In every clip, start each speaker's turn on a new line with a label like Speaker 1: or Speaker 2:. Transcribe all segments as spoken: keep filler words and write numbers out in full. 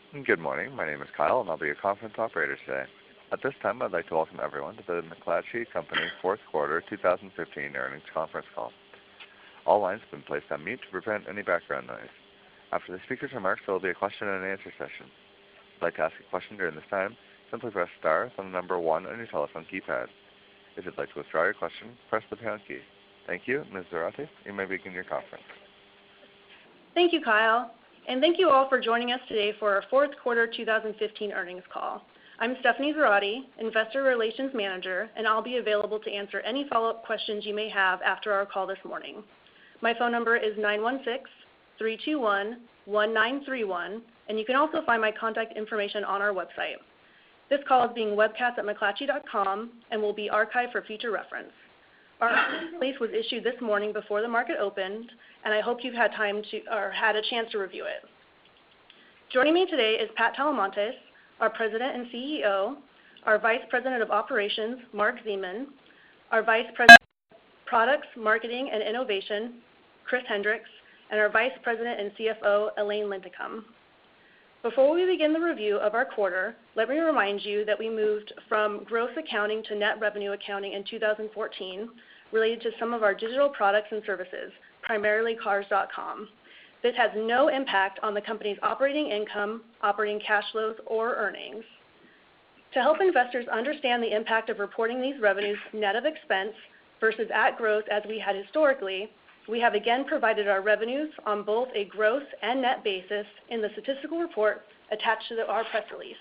Speaker 1: Good morning. My name is Kyle, and I'll be your conference operator today. At this time, I'd like to welcome everyone to the McClatchy Company fourth quarter two thousand fifteen earnings conference call. All lines have been placed on mute to prevent any background noise. After the speaker's remarks, there will be a question and answer session. If you'd like to ask a question during this time, simply press star, then the number one on your telephone keypad. If you'd like to withdraw your question, press the pound key. Thank you. Miz Zarate, you may begin your conference.
Speaker 2: Thank you, Kyle. And thank you all for joining us today for our fourth quarter two thousand fifteen earnings call. I'm Stephanie Zarate, Investor Relations Manager, and I'll be available to answer any follow-up questions you may have after our call this morning. My phone number is nine one six, three two one, one nine three one, and you can also find my contact information on our website. This call is being webcast at McClatchy dot com and will be archived for future reference. Our earnings release was issued this morning before the market opened, and I hope you've had time to or had a chance to review it. Joining me today is Pat Talamantes, our President and C E O, our Vice President of Operations, Mark Zeman, our Vice President of Products, Marketing, and Innovation, Chris Hendricks, and our Vice President and C F O, Elaine Linthicum. Before we begin the review of our quarter, let me remind you that we moved from gross accounting to net revenue accounting in two thousand fourteen related to some of our digital products and services, primarily cars dot com. This has no impact on the company's operating income, operating cash flows, or earnings. To help investors understand the impact of reporting these revenues net of expense versus at gross as we had historically, we have again provided our revenues on both a gross and net basis in the statistical report attached to the, our press release.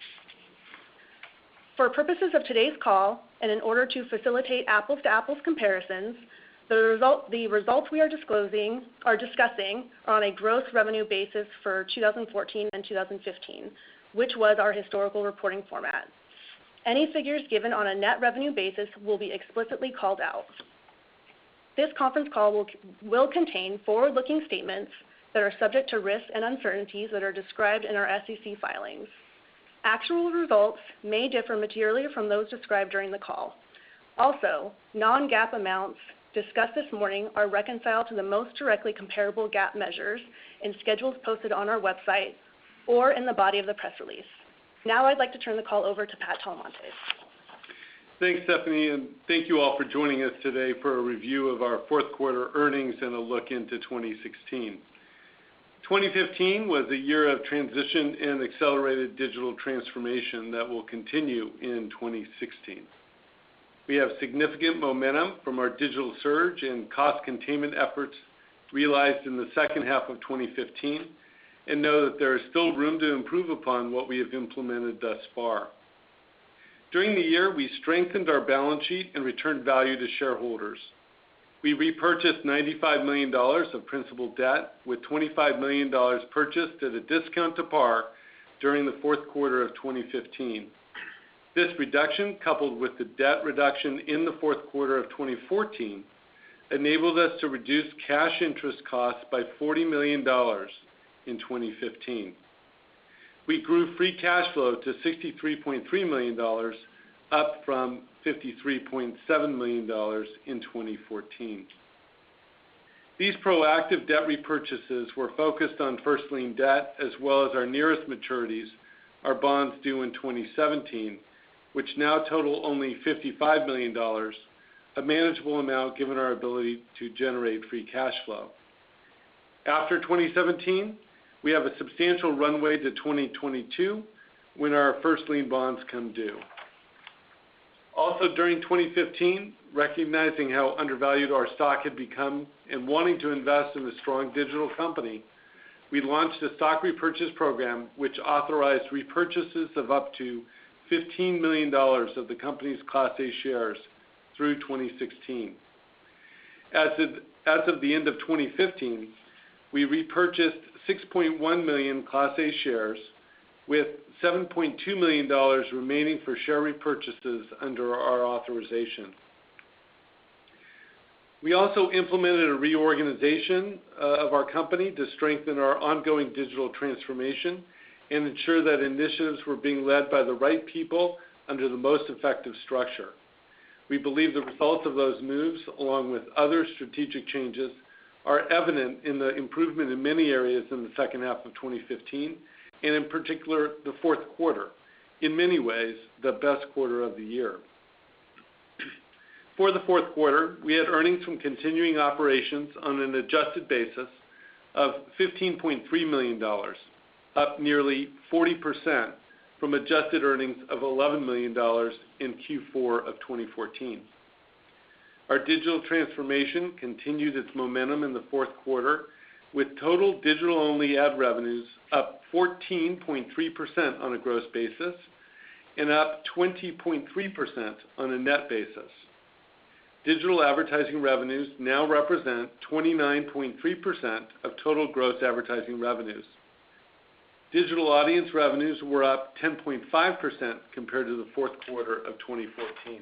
Speaker 2: For purposes of today's call, and in order to facilitate apples-to-apples comparisons, the, result, the results we are disclosing are discussing are on a gross revenue basis for two thousand fourteen and two thousand fifteen, which was our historical reporting format. Any figures given on a net revenue basis will be explicitly called out. This conference call will, will contain forward-looking statements that are subject to risks and uncertainties that are described in our S E C filings. Actual results may differ materially from those described during the call. Also, non-GAAP amounts discussed this morning are reconciled to the most directly comparable GAAP measures in schedules posted on our website or in the body of the press release. Now I'd like to turn the call over to Pat Talamantes.
Speaker 3: Thanks, Stephanie, and thank you all for joining us today for a review of our fourth quarter earnings and a look into twenty sixteen. twenty fifteen was a year of transition and accelerated digital transformation that will continue in twenty sixteen. We have significant momentum from our digital surge and cost containment efforts realized in the second half of twenty fifteen, and know that there is still room to improve upon what we have implemented thus far. During the year, we strengthened our balance sheet and returned value to shareholders. We repurchased ninety-five million dollars of principal debt, with twenty-five million dollars purchased at a discount to par during the fourth quarter of twenty fifteen. This reduction, coupled with the debt reduction in the fourth quarter of twenty fourteen, enabled us to reduce cash interest costs by forty million dollars in twenty fifteen. We grew free cash flow to sixty-three point three million dollars, up from fifty-three point seven million dollars in twenty fourteen. These proactive debt repurchases were focused on first lien debt as well as our nearest maturities, our bonds due in twenty seventeen, which now total only fifty-five million dollars, a manageable amount given our ability to generate free cash flow. After twenty seventeen, we have a substantial runway to twenty twenty-two when our first lien bonds come due. Also during twenty fifteen, recognizing how undervalued our stock had become and wanting to invest in a strong digital company, we launched a stock repurchase program which authorized repurchases of up to fifteen million dollars of the company's Class A shares through twenty sixteen. As of, as of the end of twenty fifteen, we repurchased six point one million Class A shares, with seven point two million dollars remaining for share repurchases under our authorization. We also implemented a reorganization uh, of our company to strengthen our ongoing digital transformation and ensure that initiatives were being led by the right people under the most effective structure. We believe the results of those moves, along with other strategic changes, are evident in the improvement in many areas in the second half of twenty fifteen and in particular the fourth quarter, in many ways the best quarter of the year. For the fourth quarter, we had earnings from continuing operations on an adjusted basis of fifteen point three million dollars, up nearly forty percent from adjusted earnings of eleven million dollars in Q four of twenty fourteen. Our digital transformation continued its momentum in the fourth quarter, with total digital-only ad revenues up fourteen point three percent on a gross basis and up twenty point three percent on a net basis. Digital advertising revenues now represent twenty-nine point three percent of total gross advertising revenues. Digital audience revenues were up ten point five percent compared to the fourth quarter of twenty fourteen.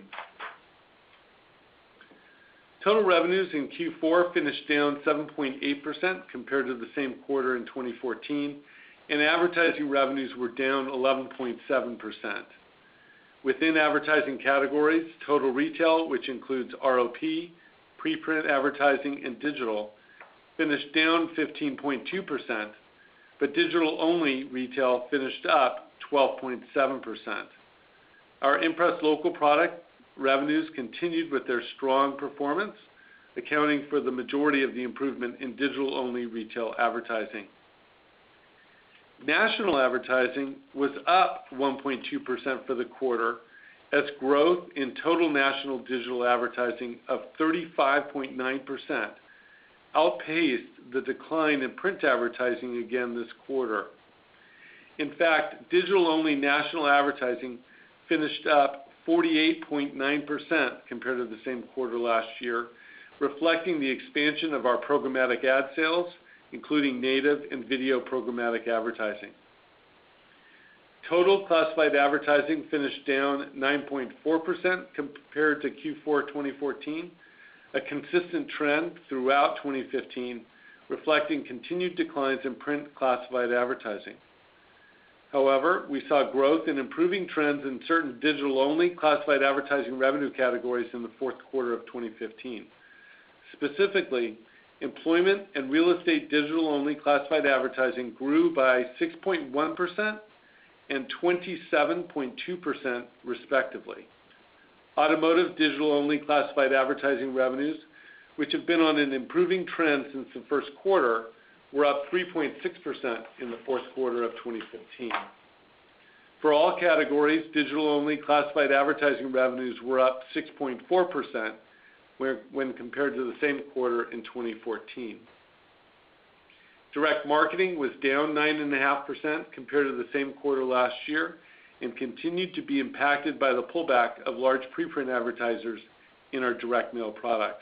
Speaker 3: Total revenues in Q four finished down seven point eight percent compared to the same quarter in twenty fourteen, and advertising revenues were down eleven point seven percent. Within advertising categories, total retail, which includes R O P, preprint advertising, and digital, finished down fifteen point two percent, but digital-only retail finished up twelve point seven percent. Our Impress Local product revenues continued with their strong performance, accounting for the majority of the improvement in digital-only retail advertising. National advertising was up one point two percent for the quarter, as growth in total national digital advertising of thirty-five point nine percent outpaced the decline in print advertising again this quarter. In fact, digital-only national advertising finished up forty-eight point nine percent compared to the same quarter last year, reflecting the expansion of our programmatic ad sales, including native and video programmatic advertising. Total classified advertising finished down nine point four percent compared to Q four twenty fourteen, a consistent trend throughout twenty fifteen, reflecting continued declines in print classified advertising. However, we saw growth and improving trends in certain digital-only classified advertising revenue categories in the fourth quarter of twenty fifteen. Specifically, employment and real estate digital-only classified advertising grew by six point one percent and twenty-seven point two percent respectively. Automotive digital-only classified advertising revenues, which have been on an improving trend since the first quarter, were up three point six percent in the fourth quarter of twenty fifteen. For all categories, digital-only classified advertising revenues were up six point four percent when compared to the same quarter in twenty fourteen. Direct marketing was down nine point five percent compared to the same quarter last year and continued to be impacted by the pullback of large preprint advertisers in our direct mail products.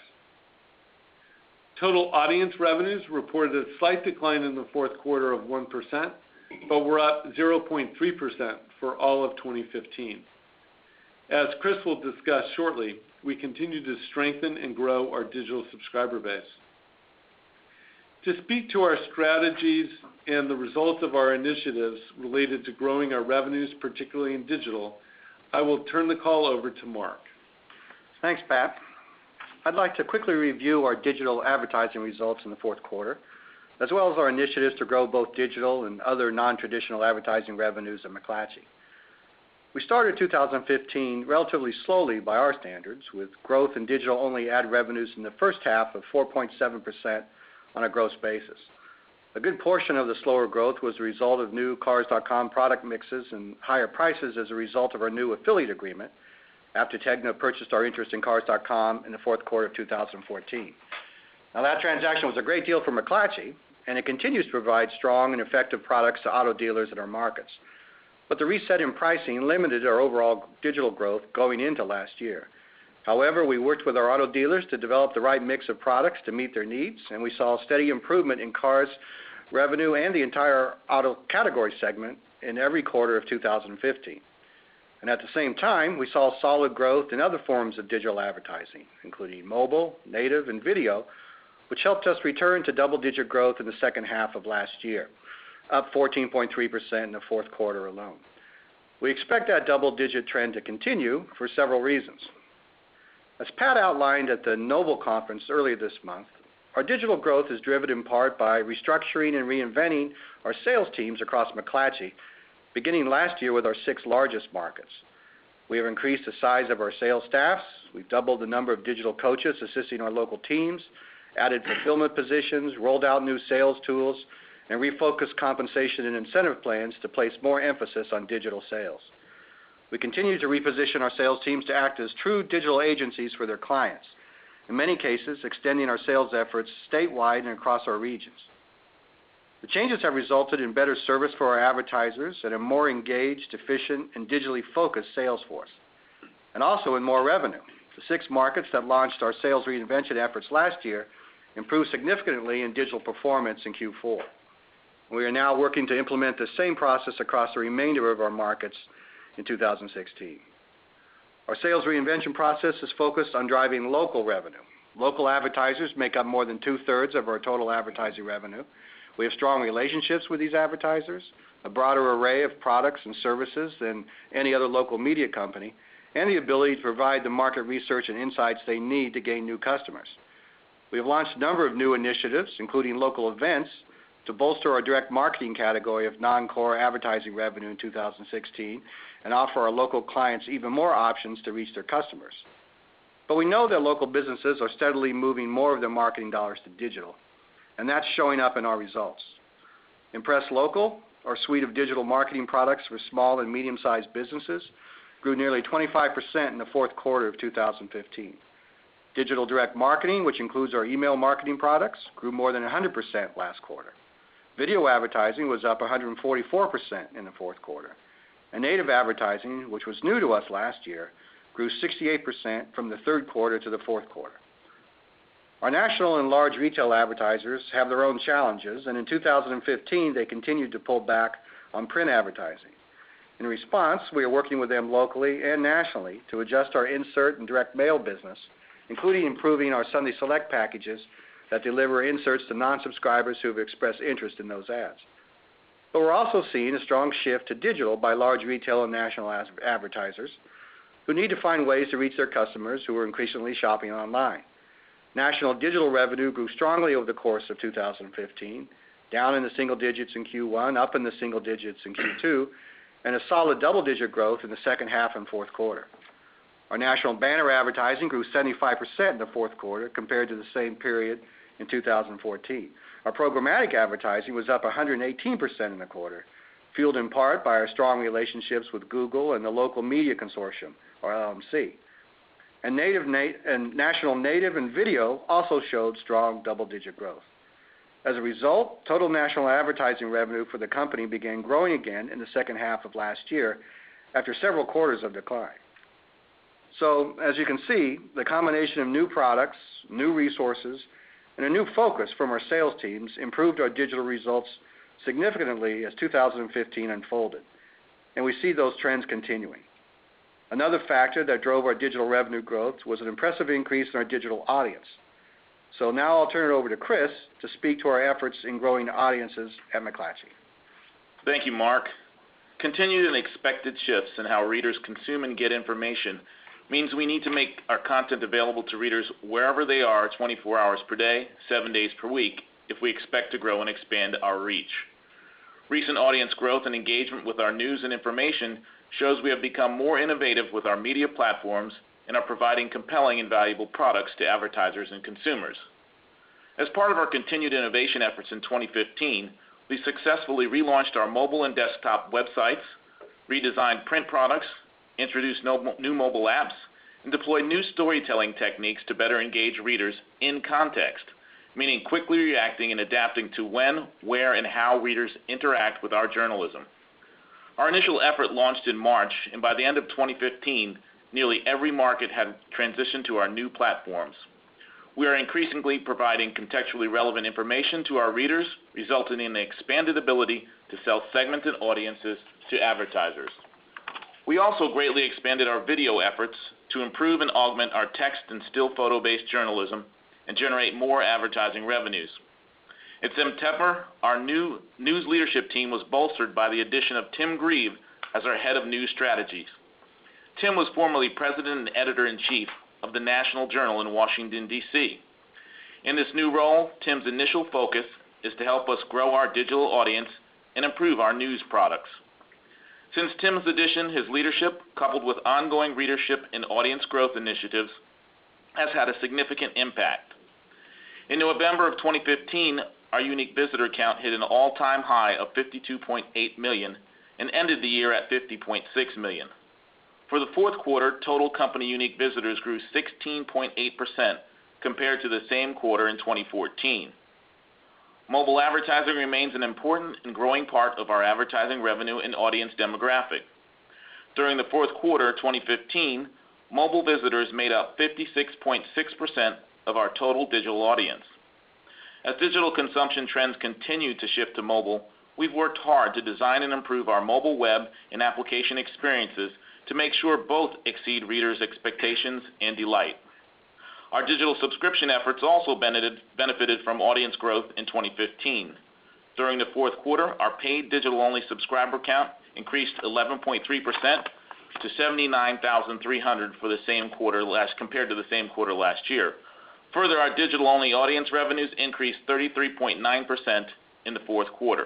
Speaker 3: Total audience revenues reported a slight decline in the fourth quarter of one percent, but were up zero point three percent for all of twenty fifteen. As Chris will discuss shortly, we continue to strengthen and grow our digital subscriber base. To speak to our strategies and the results of our initiatives related to growing our revenues, particularly in digital, I will turn the call over to Mark.
Speaker 4: Thanks, Pat. I'd like to quickly review our digital advertising results in the fourth quarter, as well as our initiatives to grow both digital and other non-traditional advertising revenues at McClatchy. We started two thousand fifteen relatively slowly by our standards, with growth in digital-only ad revenues in the first half of four point seven percent on a gross basis. A good portion of the slower growth was a result of new Cars dot com product mixes and higher prices as a result of our new affiliate agreement after Tegna purchased our interest in Cars dot com in the fourth quarter of two thousand fourteen. Now, that transaction was a great deal for McClatchy, and it continues to provide strong and effective products to auto dealers in our markets. But the reset in pricing limited our overall digital growth going into last year. However, we worked with our auto dealers to develop the right mix of products to meet their needs, and we saw steady improvement in cars revenue and the entire auto category segment in every quarter of two thousand fifteen. And at the same time, we saw solid growth in other forms of digital advertising, including mobile, native, and video, which helped us return to double-digit growth in the second half of last year, up fourteen point three percent in the fourth quarter alone. We expect that double-digit trend to continue for several reasons. As Pat outlined at the Noble Conference earlier this month, Our digital growth is driven in part by restructuring and reinventing our sales teams across McClatchy, beginning last year with our six largest markets. We have increased the size of our sales staffs, we've doubled the number of digital coaches assisting our local teams, added fulfillment positions, rolled out new sales tools, and refocused compensation and incentive plans to place more emphasis on digital sales. We continue to reposition our sales teams to act as true digital agencies for their clients, in many cases extending our sales efforts statewide and across our regions. The changes have resulted in better service for our advertisers and a more engaged, efficient, and digitally focused sales force, and also in more revenue. The six markets that launched our sales reinvention efforts last year improved significantly in digital performance in Q four. We are now working to implement the same process across the remainder of our markets in two thousand sixteen. Our sales reinvention process is focused on driving local revenue. Local advertisers make up more than two-thirds of our total advertising revenue. We have strong relationships with these advertisers, a broader array of products and services than any other local media company, and the ability to provide the market research and insights they need to gain new customers. We have launched a number of new initiatives, including local events, to bolster our direct marketing category of non-core advertising revenue in two thousand sixteen and offer our local clients even more options to reach their customers. But we know that local businesses are steadily moving more of their marketing dollars to digital, and that's showing up in our results. Impress Local, our suite of digital marketing products for small and medium-sized businesses, grew nearly twenty-five percent in the fourth quarter of two thousand fifteen. Digital direct marketing, which includes our email marketing products, grew more than one hundred percent last quarter. Video advertising was up one hundred forty-four percent in the fourth quarter. And native advertising, which was new to us last year, grew sixty-eight percent from the third quarter to the fourth quarter. Our national and large retail advertisers have their own challenges, and in two thousand fifteen they continued to pull back on print advertising. In response, we are working with them locally and nationally to adjust our insert and direct mail business, including improving our Sunday Select packages that deliver inserts to non-subscribers who have expressed interest in those ads. But we're also seeing a strong shift to digital by large retail and national advertisers who need to find ways to reach their customers who are increasingly shopping online. National digital revenue grew strongly over the course of two thousand fifteen, down in the single digits in Q one, up in the single digits in Q two, and a solid double-digit growth in the second half and fourth quarter. Our national banner advertising grew seventy-five percent in the fourth quarter compared to the same period in two thousand fourteen. Our programmatic advertising was up one hundred eighteen percent in the quarter, fueled in part by our strong relationships with Google and the Local Media Consortium, or L M C. And, native, nat- and national native and video also showed strong double-digit growth. As a result, total national advertising revenue for the company began growing again in the second half of last year after several quarters of decline. So, as you can see, the combination of new products, new resources, and a new focus from our sales teams improved our digital results significantly as two thousand fifteen unfolded, and we see those trends continuing. Another factor that drove our digital revenue growth was an impressive increase in our digital audience. So now I'll turn it over to Chris to speak to our efforts in growing audiences at McClatchy.
Speaker 5: Thank you, Mark. Continued and expected shifts in how readers consume and get information means we need to make our content available to readers wherever they are twenty-four hours per day, seven days per week, if we expect to grow and expand our reach. Recent audience growth and engagement with our news and information shows we have become more innovative with our media platforms and are providing compelling and valuable products to advertisers and consumers. As part of our continued innovation efforts in twenty fifteen, we successfully relaunched our mobile and desktop websites, redesigned print products, introduced no, new mobile apps, and deployed new storytelling techniques to better engage readers in context, meaning quickly reacting and adapting to when, where, and how readers interact with our journalism. Our initial effort launched in March, and by the end of twenty fifteen, nearly every market had transitioned to our new platforms. We are increasingly providing contextually relevant information to our readers, resulting in an expanded ability to sell segmented audiences to advertisers. We also greatly expanded our video efforts to improve and augment our text and still photo-based journalism and generate more advertising revenues. In September, our new news leadership team was bolstered by the addition of Tim Grieve as our head of news strategies. Tim was formerly president and editor-in-chief of the National Journal in Washington, D C In this new role, Tim's initial focus is to help us grow our digital audience and improve our news products. Since Tim's addition, his leadership, coupled with ongoing readership and audience growth initiatives, has had a significant impact. In November of twenty fifteen, our unique visitor count hit an all-time high of fifty-two point eight million and ended the year at fifty point six million. For the fourth quarter, total company unique visitors grew sixteen point eight percent compared to the same quarter in twenty fourteen. Mobile advertising remains an important and growing part of our advertising revenue and audience demographic. During the fourth quarter twenty fifteen, mobile visitors made up fifty-six point six percent of our total digital audience. As digital consumption trends continue to shift to mobile, we've worked hard to design and improve our mobile web and application experiences to make sure both exceed readers' expectations and delight. Our digital subscription efforts also benefited, benefited from audience growth in twenty fifteen. During the fourth quarter, our paid digital-only subscriber count increased eleven point three percent to seventy-nine thousand three hundred for the same quarter last compared to the same quarter last year. Further, our digital-only audience revenues increased thirty-three point nine percent in the fourth quarter.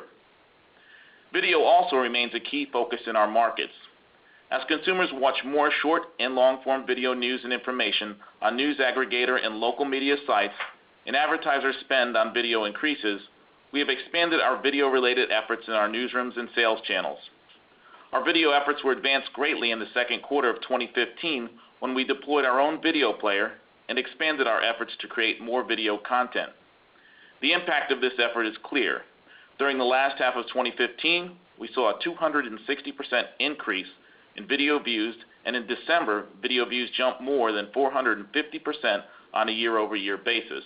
Speaker 5: Video also remains a key focus in our markets. As consumers watch more short and long-form video news and information on news aggregator and local media sites, and advertiser spend on video increases, we have expanded our video-related efforts in our newsrooms and sales channels. Our video efforts were advanced greatly in the second quarter of twenty fifteen when we deployed our own video player and expanded our efforts to create more video content. The impact of this effort is clear. During the last half of twenty fifteen, we saw a two hundred sixty percent increase in video views, and in December, video views jumped more than four hundred fifty percent on a year-over-year basis.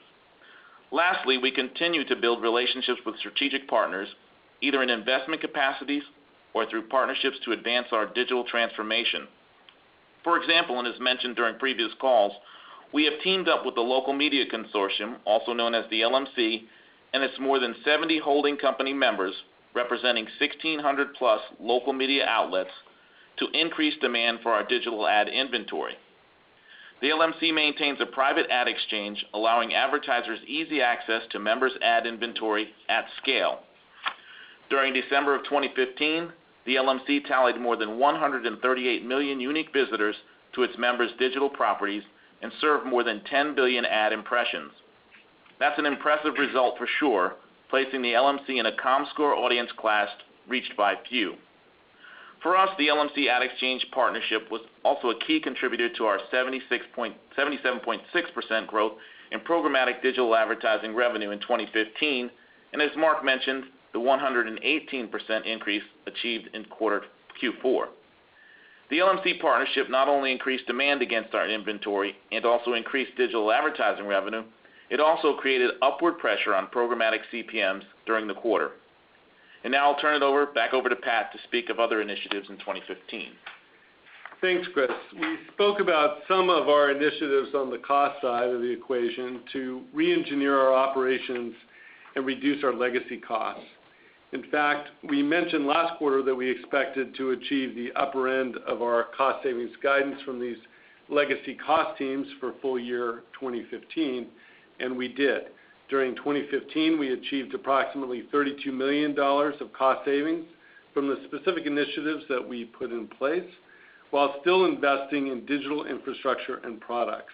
Speaker 5: Lastly, we continue to build relationships with strategic partners, either in investment capacities or through partnerships to advance our digital transformation. For example, and as mentioned during previous calls, we have teamed up with the Local Media Consortium, also known as the L M C, and its more than seventy holding company members, representing sixteen hundred plus local media outlets, to increase demand for our digital ad inventory. The L M C maintains a private ad exchange, allowing advertisers easy access to members' ad inventory at scale. During December of twenty fifteen, the L M C tallied more than one hundred thirty-eight million unique visitors to its members' digital properties and served more than ten billion ad impressions. That's an impressive result for sure, placing the L M C in a Comscore audience class reached by few. For us, the L M C Ad Exchange partnership was also a key contributor to our seventy-seven point six percent growth in programmatic digital advertising revenue in twenty fifteen, and as Mark mentioned, the one hundred eighteen percent increase achieved in quarter Q four. The L M C partnership not only increased demand against our inventory and also increased digital advertising revenue, it also created upward pressure on programmatic C P Ms during the quarter. And now I'll turn it over back over to Pat to speak of other initiatives in twenty fifteen.
Speaker 3: Thanks, Chris. We spoke about some of our initiatives on the cost side of the equation to re-engineer our operations and reduce our legacy costs. In fact, we mentioned last quarter that we expected to achieve the upper end of our cost savings guidance from these legacy cost teams for full year twenty fifteen, and we did. During twenty fifteen, we achieved approximately thirty-two million dollars of cost savings from the specific initiatives that we put in place, while still investing in digital infrastructure and products.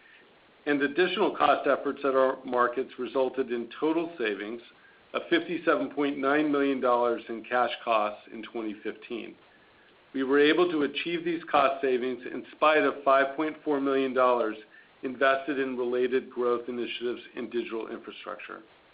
Speaker 3: And additional cost efforts at our markets resulted in total savings of fifty-seven point nine million dollars in cash costs in twenty fifteen. We were able to achieve these cost savings in spite of five point four million dollars invested in related growth initiatives in digital infrastructure.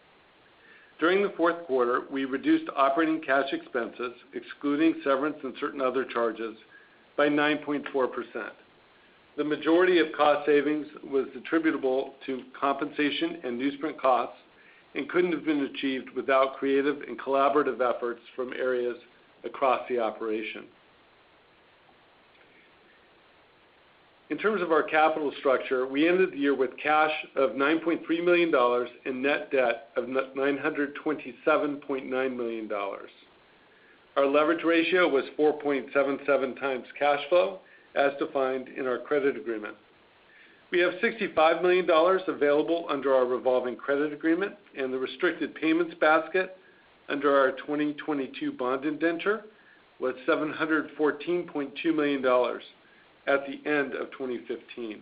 Speaker 3: During the fourth quarter, we reduced operating cash expenses, excluding severance and certain other charges, by nine point four percent. The majority of cost savings was attributable to compensation and newsprint costs and couldn't have been achieved without creative and collaborative efforts from areas across the operation. In terms of our capital structure, we ended the year with cash of nine point three million dollars and net debt of nine hundred twenty-seven point nine million dollars. Our leverage ratio was four point seven seven times cash flow, as defined in our credit agreement. We have sixty-five million dollars available under our revolving credit agreement, and the restricted payments basket under our twenty twenty-two bond indenture was seven hundred fourteen point two million dollars at the end of twenty fifteen.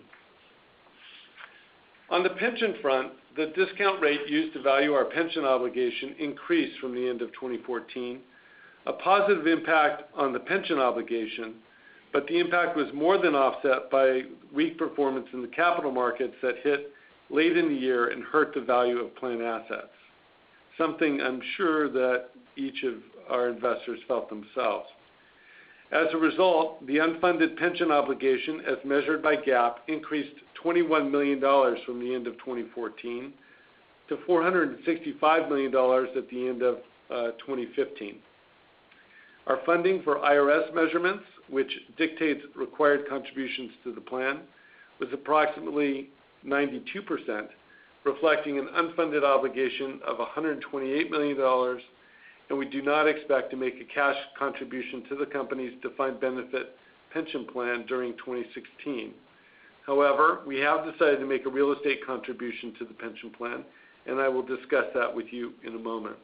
Speaker 3: On the pension front, the discount rate used to value our pension obligation increased from the end of twenty fourteen, a positive impact on the pension obligation, but the impact was more than offset by weak performance in the capital markets that hit late in the year and hurt the value of plan assets, something I'm sure that each of our investors felt themselves. As a result, the unfunded pension obligation, as measured by GAAP, increased twenty-one million dollars from the end of twenty fourteen to four hundred sixty-five million dollars at the end of uh, twenty fifteen. Our funding for I R S measurements, which dictates required contributions to the plan, was approximately ninety-two percent, reflecting an unfunded obligation of one hundred twenty-eight million dollars, and we do not expect to make a cash contribution to the company's defined benefit pension plan during twenty sixteen. However, we have decided to make a real estate contribution to the pension plan, and I will discuss that with you in a moment.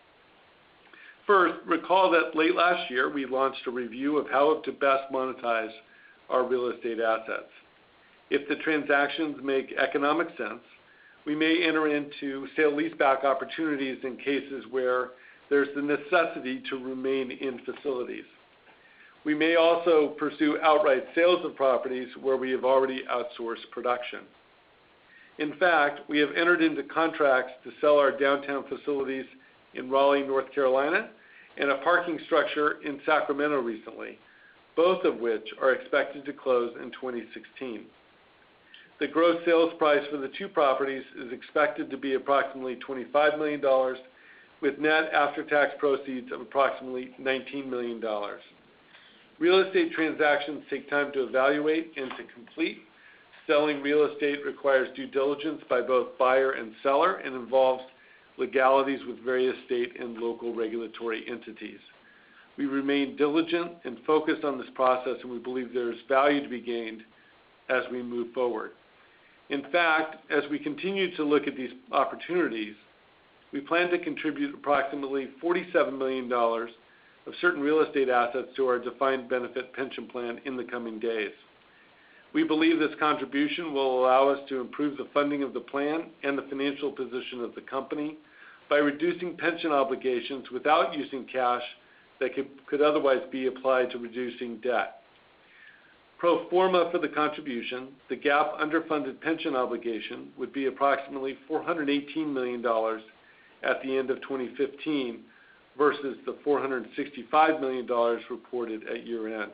Speaker 3: First, recall that late last year we launched a review of how to best monetize our real estate assets. If the transactions make economic sense, we may enter into sale-leaseback opportunities in cases where there's the necessity to remain in facilities. We may also pursue outright sales of properties where we have already outsourced production. In fact, we have entered into contracts to sell our downtown facilities in Raleigh, North Carolina, and a parking structure in Sacramento recently, both of which are expected to close in twenty sixteen. The gross sales price for the two properties is expected to be approximately twenty-five million dollars, with net after-tax proceeds of approximately nineteen million dollars. Real estate transactions take time to evaluate and to complete. Selling real estate requires due diligence by both buyer and seller and involves legalities with various state and local regulatory entities. We remain diligent and focused on this process, and we believe there is value to be gained as we move forward. In fact, as we continue to look at these opportunities, we plan to contribute approximately forty-seven million dollars of certain real estate assets to our defined benefit pension plan in the coming days. We believe this contribution will allow us to improve the funding of the plan and the financial position of the company by reducing pension obligations without using cash that could, could otherwise be applied to reducing debt. Pro forma for the contribution, the GAAP underfunded pension obligation would be approximately four hundred eighteen million dollars at the end of twenty fifteen versus the four hundred sixty-five million dollars reported at year-end.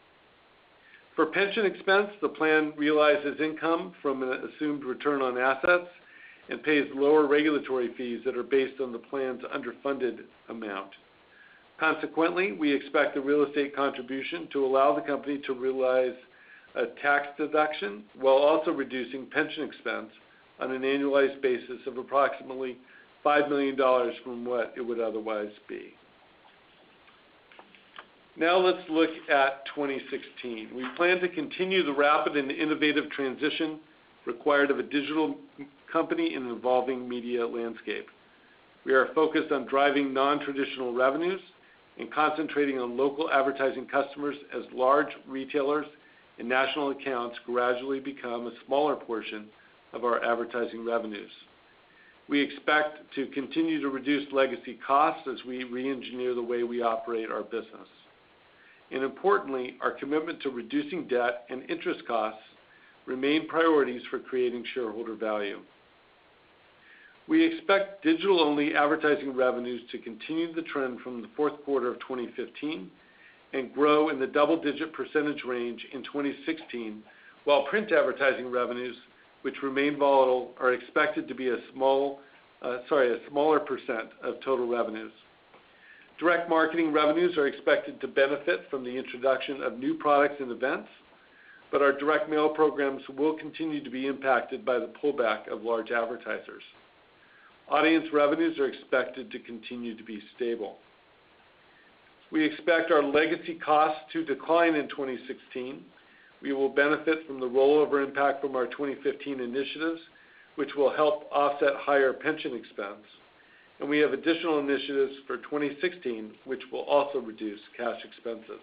Speaker 3: For pension expense, the plan realizes income from an assumed return on assets and pays lower regulatory fees that are based on the plan's underfunded amount. Consequently, we expect the real estate contribution to allow the company to realize a tax deduction while also reducing pension expense on an annualized basis of approximately five million dollars from what it would otherwise be. Now let's look at twenty sixteen. We plan to continue the rapid and innovative transition required of a digital company in an evolving media landscape. We are focused on driving non-traditional revenues and concentrating on local advertising customers as large retailers and national accounts gradually become a smaller portion of our advertising revenues. We expect to continue to reduce legacy costs as we re-engineer the way we operate our business. And importantly, our commitment to reducing debt and interest costs remain priorities for creating shareholder value. We expect digital-only advertising revenues to continue the trend from the fourth quarter of twenty fifteen and grow in the double-digit percentage range in twenty sixteen, while print advertising revenues, which remain volatile, are expected to be a small, uh, sorry, a smaller percent of total revenues. Direct marketing revenues are expected to benefit from the introduction of new products and events, but our direct mail programs will continue to be impacted by the pullback of large advertisers. Audience revenues are expected to continue to be stable. We expect our legacy costs to decline in twenty sixteen. We will benefit from the rollover impact from our twenty fifteen initiatives, which will help offset higher pension expense. And we have additional initiatives for twenty sixteen, which will also reduce cash expenses.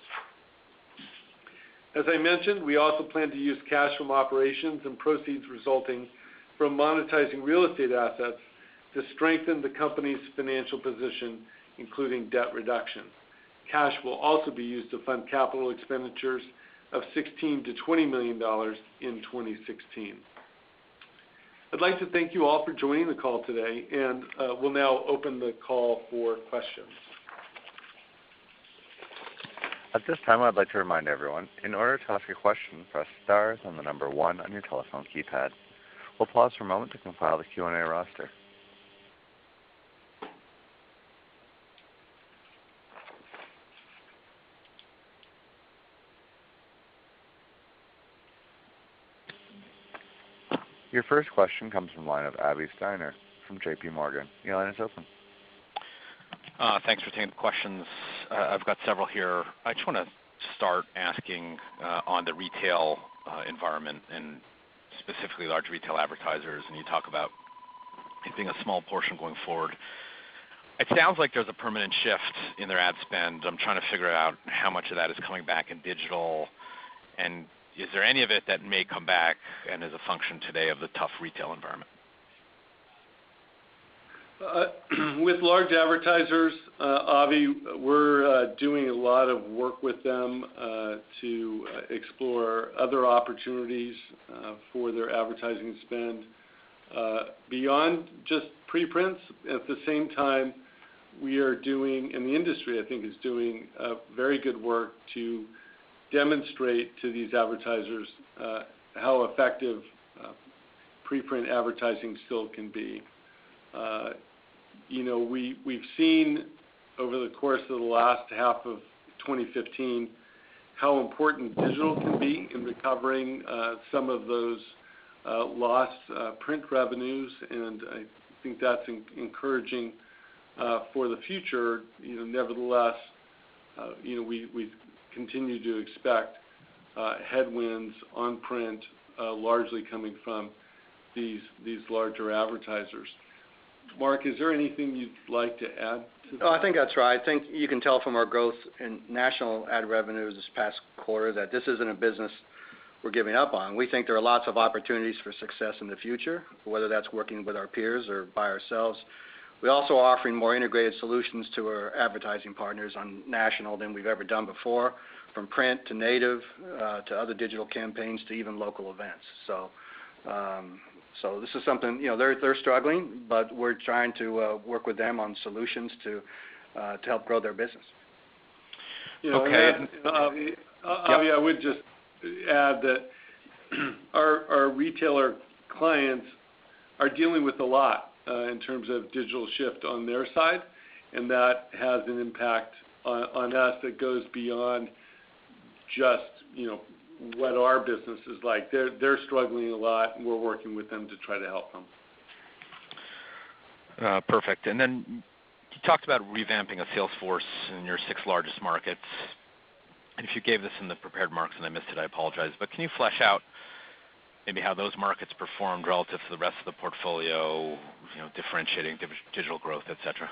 Speaker 3: As I mentioned, we also plan to use cash from operations and proceeds resulting from monetizing real estate assets to strengthen the company's financial position, including debt reduction. Cash will also be used to fund capital expenditures of sixteen to twenty million dollars in twenty sixteen. I'd like to thank you all for joining the call today, and uh, we'll now open the call for questions.
Speaker 1: At this time, I'd like to remind everyone, in order to ask a question, press star and the number one on your telephone keypad. We'll pause for a moment to compile the Q and A roster. Your first question comes from the line of Avi Steiner from J P Morgan. Your line is open.
Speaker 6: Uh, thanks for taking the questions. Uh, I've got several here. I just want to start asking uh, on the retail uh, environment and specifically large retail advertisers, and you talk about it being a small portion going forward. It sounds like there's a permanent shift in their ad spend. I'm trying to figure out how much of that is coming back in digital, and is there any of it that may come back and is a function today of the tough retail environment?
Speaker 3: Uh, with large advertisers, uh, Avi, we're uh, doing a lot of work with them uh, to uh, explore other opportunities uh, for their advertising spend. Uh, beyond just preprints, at the same time, we are doing, and the industry, I think, is doing uh, very good work to demonstrate to these advertisers uh, how effective uh, preprint advertising still can be. Uh, you know, we, we've seen over the course of the last half of twenty fifteen how important digital can be in recovering uh, some of those uh, lost uh, print revenues, and I think that's in- encouraging uh, for the future. You know, nevertheless, uh, you know, we, we continue to expect uh, headwinds on print, uh, largely coming from these these larger advertisers. Mark, is there anything you'd like to add to that?
Speaker 4: Oh, I think that's right. I think you can tell from our growth in national ad revenues this past quarter that this isn't a business we're giving up on. We think there are lots of opportunities for success in the future, whether that's working with our peers or by ourselves. We also are offering more integrated solutions to our advertising partners on national than we've ever done before, from print to native uh, to other digital campaigns to even local events. So, um, so this is something, you know, they're they're struggling, but we're trying to uh, work with them on solutions to uh, to help grow their business.
Speaker 3: You know,
Speaker 6: okay.
Speaker 3: And that, uh, Avi, Avi, yep. I would just add that our our retailer clients are dealing with a lot uh, in terms of digital shift on their side, and that has an impact on, on us that goes beyond just, you know, what our business is like. They're they're struggling a lot, and we're working with them to try to help them.
Speaker 6: Uh, perfect. And then you talked about revamping a sales force in your six largest markets. And if you gave this in the prepared remarks and I missed it, I apologize. But can you flesh out maybe how those markets performed relative to the rest of the portfolio, you know, differentiating digital growth, et cetera?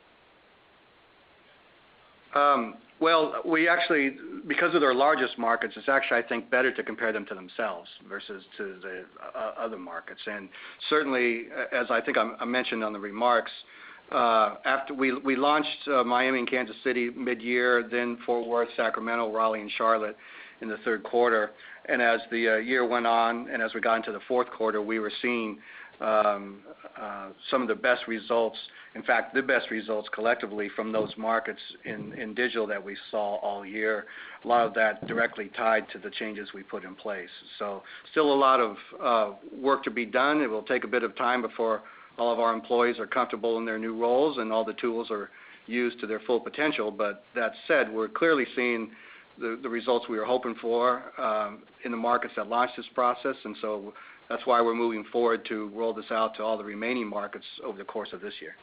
Speaker 4: Um, well, we actually, because of their largest markets, it's actually, I think, better to compare them to themselves versus to the uh, other markets. And certainly, as I think I, I mentioned on the remarks, uh, after we we launched uh, Miami and Kansas City mid-year, then Fort Worth, Sacramento, Raleigh, and Charlotte in the third quarter. And as the uh, year went on, and as we got into the fourth quarter, we were seeing um, uh, some of the best results, in fact, the best results collectively from those markets in, in digital that we saw all year. A lot of that directly tied to the changes we put in place. So still a lot of uh, work to be done. It will take a bit of time before all of our employees are comfortable in their new roles and all the tools are used to their full potential. But that said, we're clearly seeing the, the results we were hoping for um, in the markets that launched this process, and so that's why we're moving forward to roll this out to all the remaining markets over the course of this year.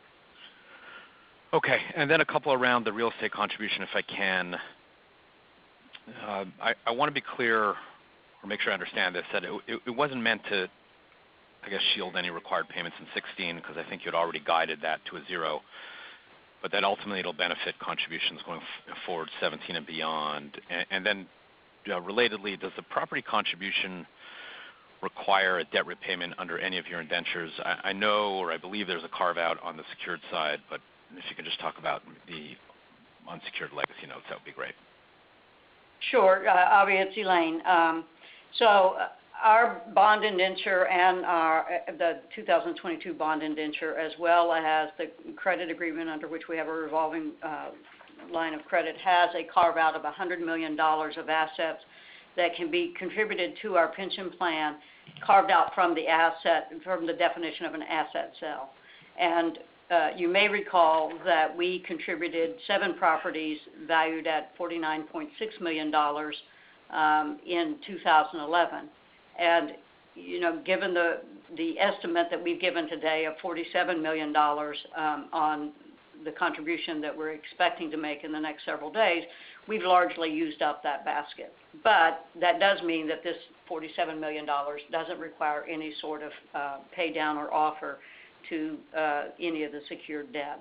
Speaker 6: Okay, and then a couple around the real estate contribution, if I can. Uh, I, I want to be clear or make sure I understand this, that it, it, it wasn't meant to, I guess, shield any required payments in sixteen, because I think you had already guided that to a zero, but that ultimately it'll benefit contributions going f- forward seventeen and beyond. And, and then, you know, relatedly, does the property contribution require a debt repayment under any of your indentures? I, I know, or I believe there's a carve-out on the secured side, but if you could just talk about the unsecured legacy notes, that would be great.
Speaker 7: Sure, uh, Avi, it's Elaine. Um, so uh, our bond indenture and our uh, the two thousand twenty-two bond indenture, as well as the credit agreement under which we have a revolving uh, line of credit, has a carve-out of one hundred million dollars of assets that can be contributed to our pension plan, carved out from the asset, from the definition of an asset sale. And uh, you may recall that we contributed seven properties valued at forty-nine point six million dollars um, in two thousand eleven. And, you know, given the, the estimate that we've given today of forty-seven million dollars um, on the contribution that we're expecting to make in the next several days, we've largely used up that basket. But that does mean that this forty-seven million dollars doesn't require any sort of uh, pay down or offer to uh, any of the secured debt.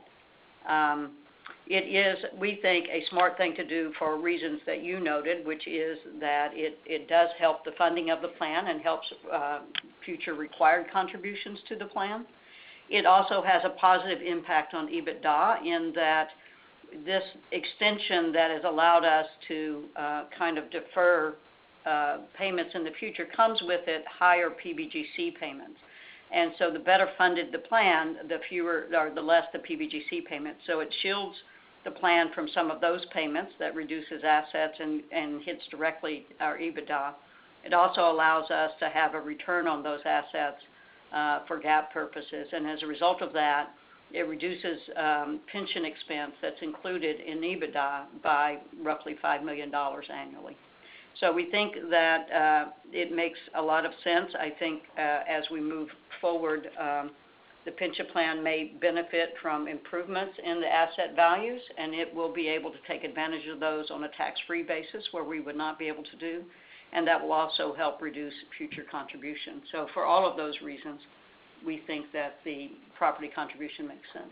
Speaker 7: Um, it is, we think, a smart thing to do for reasons that you noted, which is that it, it does help the funding of the plan and helps uh, future required contributions to the plan. It also has a positive impact on EBITDA in that this extension that has allowed us to uh, kind of defer uh, payments in the future comes with it higher P B G C payments. And so the better funded the plan, the fewer or the less the P B G C payments. So it shields the plan from some of those payments that reduces assets and, and hits directly our EBITDA. It also allows us to have a return on those assets uh, for GAAP purposes. And as a result of that, it reduces um, pension expense that's included in EBITDA by roughly five million dollars annually. So we think that uh, it makes a lot of sense. I think uh, as we move forward, um, the pension plan may benefit from improvements in the asset values, and it will be able to take advantage of those on a tax-free basis where we would not be able to do, and that will also help reduce future contributions. So for all of those reasons, we think that the property contribution makes sense.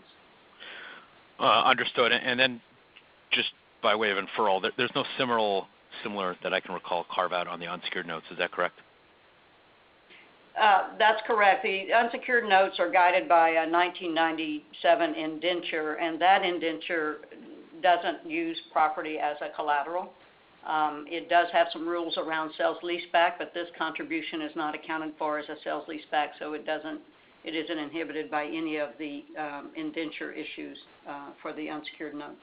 Speaker 6: Uh, understood. And then just by way of inferral, there, there's no similar, similar that I can recall carve-out on the unsecured notes. Is that correct?
Speaker 7: Uh, that's correct. The unsecured notes are guided by a nineteen ninety-seven indenture, and that indenture doesn't use property as a collateral. Um, it does have some rules around sales leaseback, but this contribution is not accounted for as a sales leaseback, so it doesn't, it isn't inhibited by any of the um, indenture issues uh, for the unsecured notes.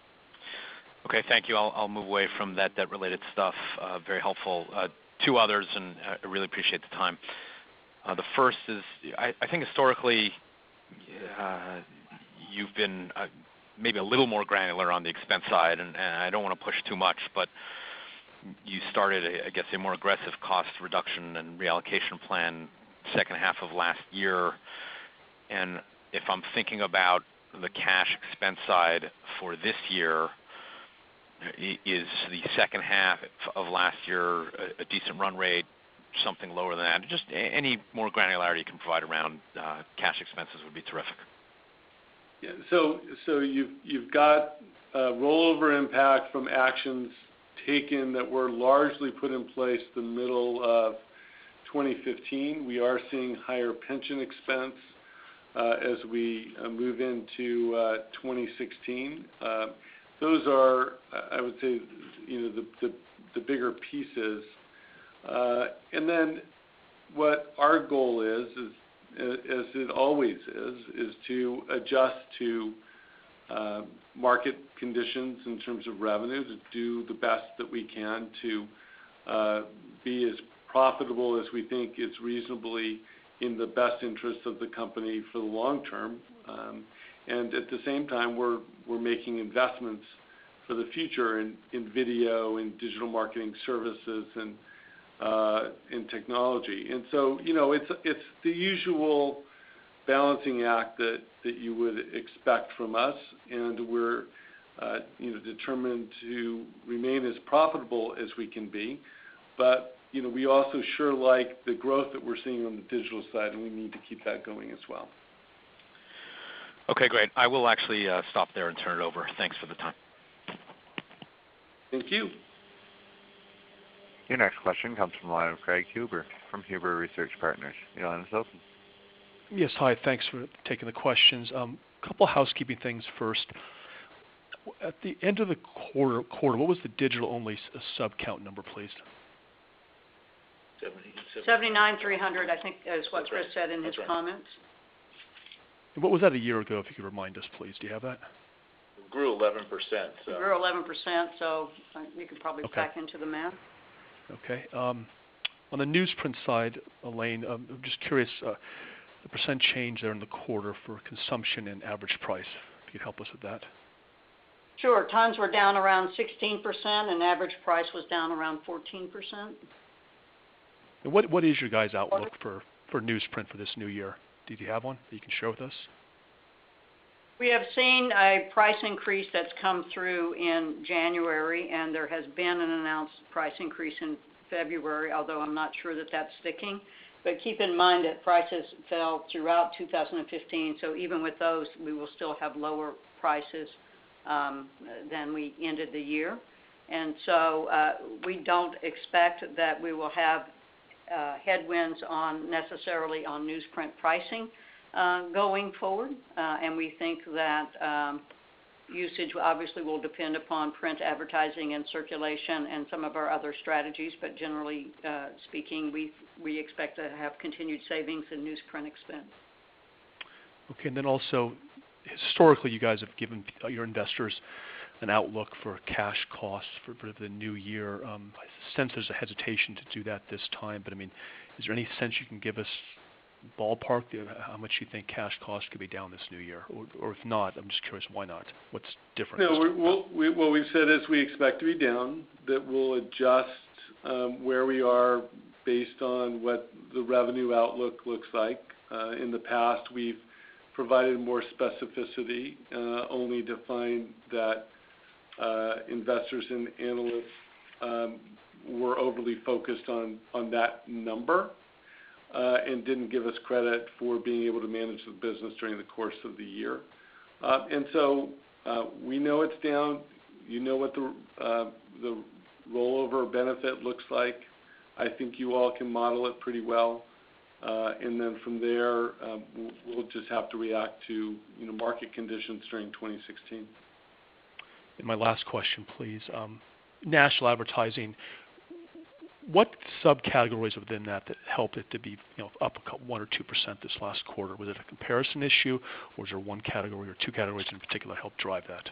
Speaker 6: Okay, thank you. I'll, I'll move away from that debt-related stuff. Uh, very helpful. Uh, two others, and I really appreciate the time. Uh, the first is, I, I think historically, uh, you've been uh, maybe a little more granular on the expense side, and, and I don't want to push too much, but you started, a, I guess, a more aggressive cost reduction and reallocation plan second half of last year. And if I'm thinking about the cash expense side for this year, is the second half of last year a, a decent run rate, something lower than that? Just any more granularity you can provide around uh, cash expenses would be terrific.
Speaker 3: Yeah, so so you've you've got uh, rollover impact from actions taken that were largely put in place the middle of twenty fifteen. We are seeing higher pension expense uh, as we uh, move into uh, twenty sixteen. Uh, those are, I would say, you know, the the, the bigger pieces. Uh, and then what our goal is, is, as it always is, is to adjust to uh, market conditions in terms of revenue, to do the best that we can to uh, be as profitable as we think is reasonably in the best interest of the company for the long term. Um, and at the same time, we're, we're making investments for the future in, in video, in digital marketing services, and Uh, in technology. And so, you know, it's it's the usual balancing act that, that you would expect from us, and we're, uh, you know, determined to remain as profitable as we can be but you know, we also sure like the growth that we're seeing on the digital side, and we need to keep that going as well.
Speaker 6: Okay, great. I will actually uh, stop there and turn it over. Thanks for the time.
Speaker 3: Thank you.
Speaker 1: Your next question comes from the line of Craig Huber from Huber Research Partners. Your line is open.
Speaker 8: Yes, hi. Thanks for taking the questions. A um, couple housekeeping things first. At the end of the quarter, quarter what was the digital-only s- sub count number, please?
Speaker 7: seventy-nine three hundred, I think, is what
Speaker 5: That's
Speaker 7: Chris
Speaker 5: right.
Speaker 7: said in
Speaker 5: That's
Speaker 7: his
Speaker 5: right.
Speaker 7: comments.
Speaker 8: And what was that a year ago, if you could remind us, please? Do you have that?
Speaker 5: It grew eleven percent. So.
Speaker 7: It grew eleven percent, so uh, you could probably
Speaker 8: Okay.
Speaker 7: back into the math.
Speaker 8: Okay. Um, on the newsprint side, Elaine, um, I'm just curious, uh, the percent change there in the quarter for consumption and average price. If you could help us with that.
Speaker 7: Sure. Tons were down around sixteen percent, and average price was down around fourteen percent.
Speaker 8: And what what is your guys' outlook for, for newsprint for this new year? Did you have one that you can share with us?
Speaker 7: We have seen a price increase that's come through in January, and there has been an announced price increase in February, although I'm not sure that that's sticking. But keep in mind that prices fell throughout two thousand fifteen, so even with those, we will still have lower prices um, than we ended the year. And so uh, we don't expect that we will have uh, headwinds on necessarily on newsprint pricing uh, going forward, uh, and we think that um, usage obviously will depend upon print advertising and circulation and some of our other strategies, but generally uh, speaking, we we expect to have continued savings in newsprint expense.
Speaker 8: Okay, and then also, historically, you guys have given your investors an outlook for cash costs for, for the new year. Um, I sense there's a hesitation to do that this time, but I mean, is there any sense you can give us ballpark how much you think cash costs could be down this new year? Or, or if not, I'm just curious, why not? What's different?
Speaker 3: No, we, we'll, we, what we've said is we expect to be down, that we'll adjust um, where we are based on what the revenue outlook looks like. Uh, in the past, we've provided more specificity, uh, only to find that uh, investors and analysts um, were overly focused on, on that number uh, and didn't give us credit for being able to manage the business during the course of the year. Uh, and so uh, we know it's down. You know what the, uh, the rollover benefit looks like. I think you all can model it pretty well. Uh, and then from there, um, we'll just have to react to, you know, market conditions during twenty sixteen.
Speaker 8: And my last question, please. Um, national advertising, what subcategories within that that helped it to be, you know, up a couple, one or two percent this last quarter? Was it a comparison issue, or was there one category or two categories in particular that helped drive that?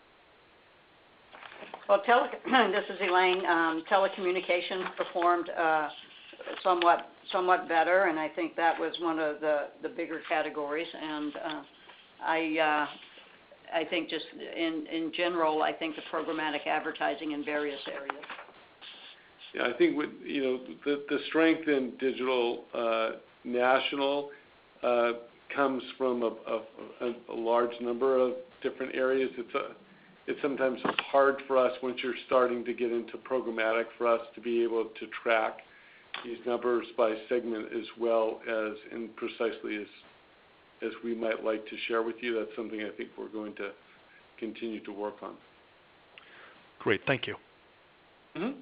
Speaker 7: Well, tele- this is Elaine. Um, telecommunications performed uh, somewhat somewhat better, and I think that was one of the, the bigger categories. And uh, I uh, I think just in, in general, I think the programmatic advertising in various areas.
Speaker 3: Yeah, I think with, you know, the, the strength in digital uh, national uh, comes from a, a, a large number of different areas. It's a It's sometimes hard for us once you're starting to get into programmatic for us to be able to track these numbers by segment as well as and precisely as as we might like to share with you. That's something I think we're going to continue to work on.
Speaker 8: Great, thank you.
Speaker 3: Mm-hmm.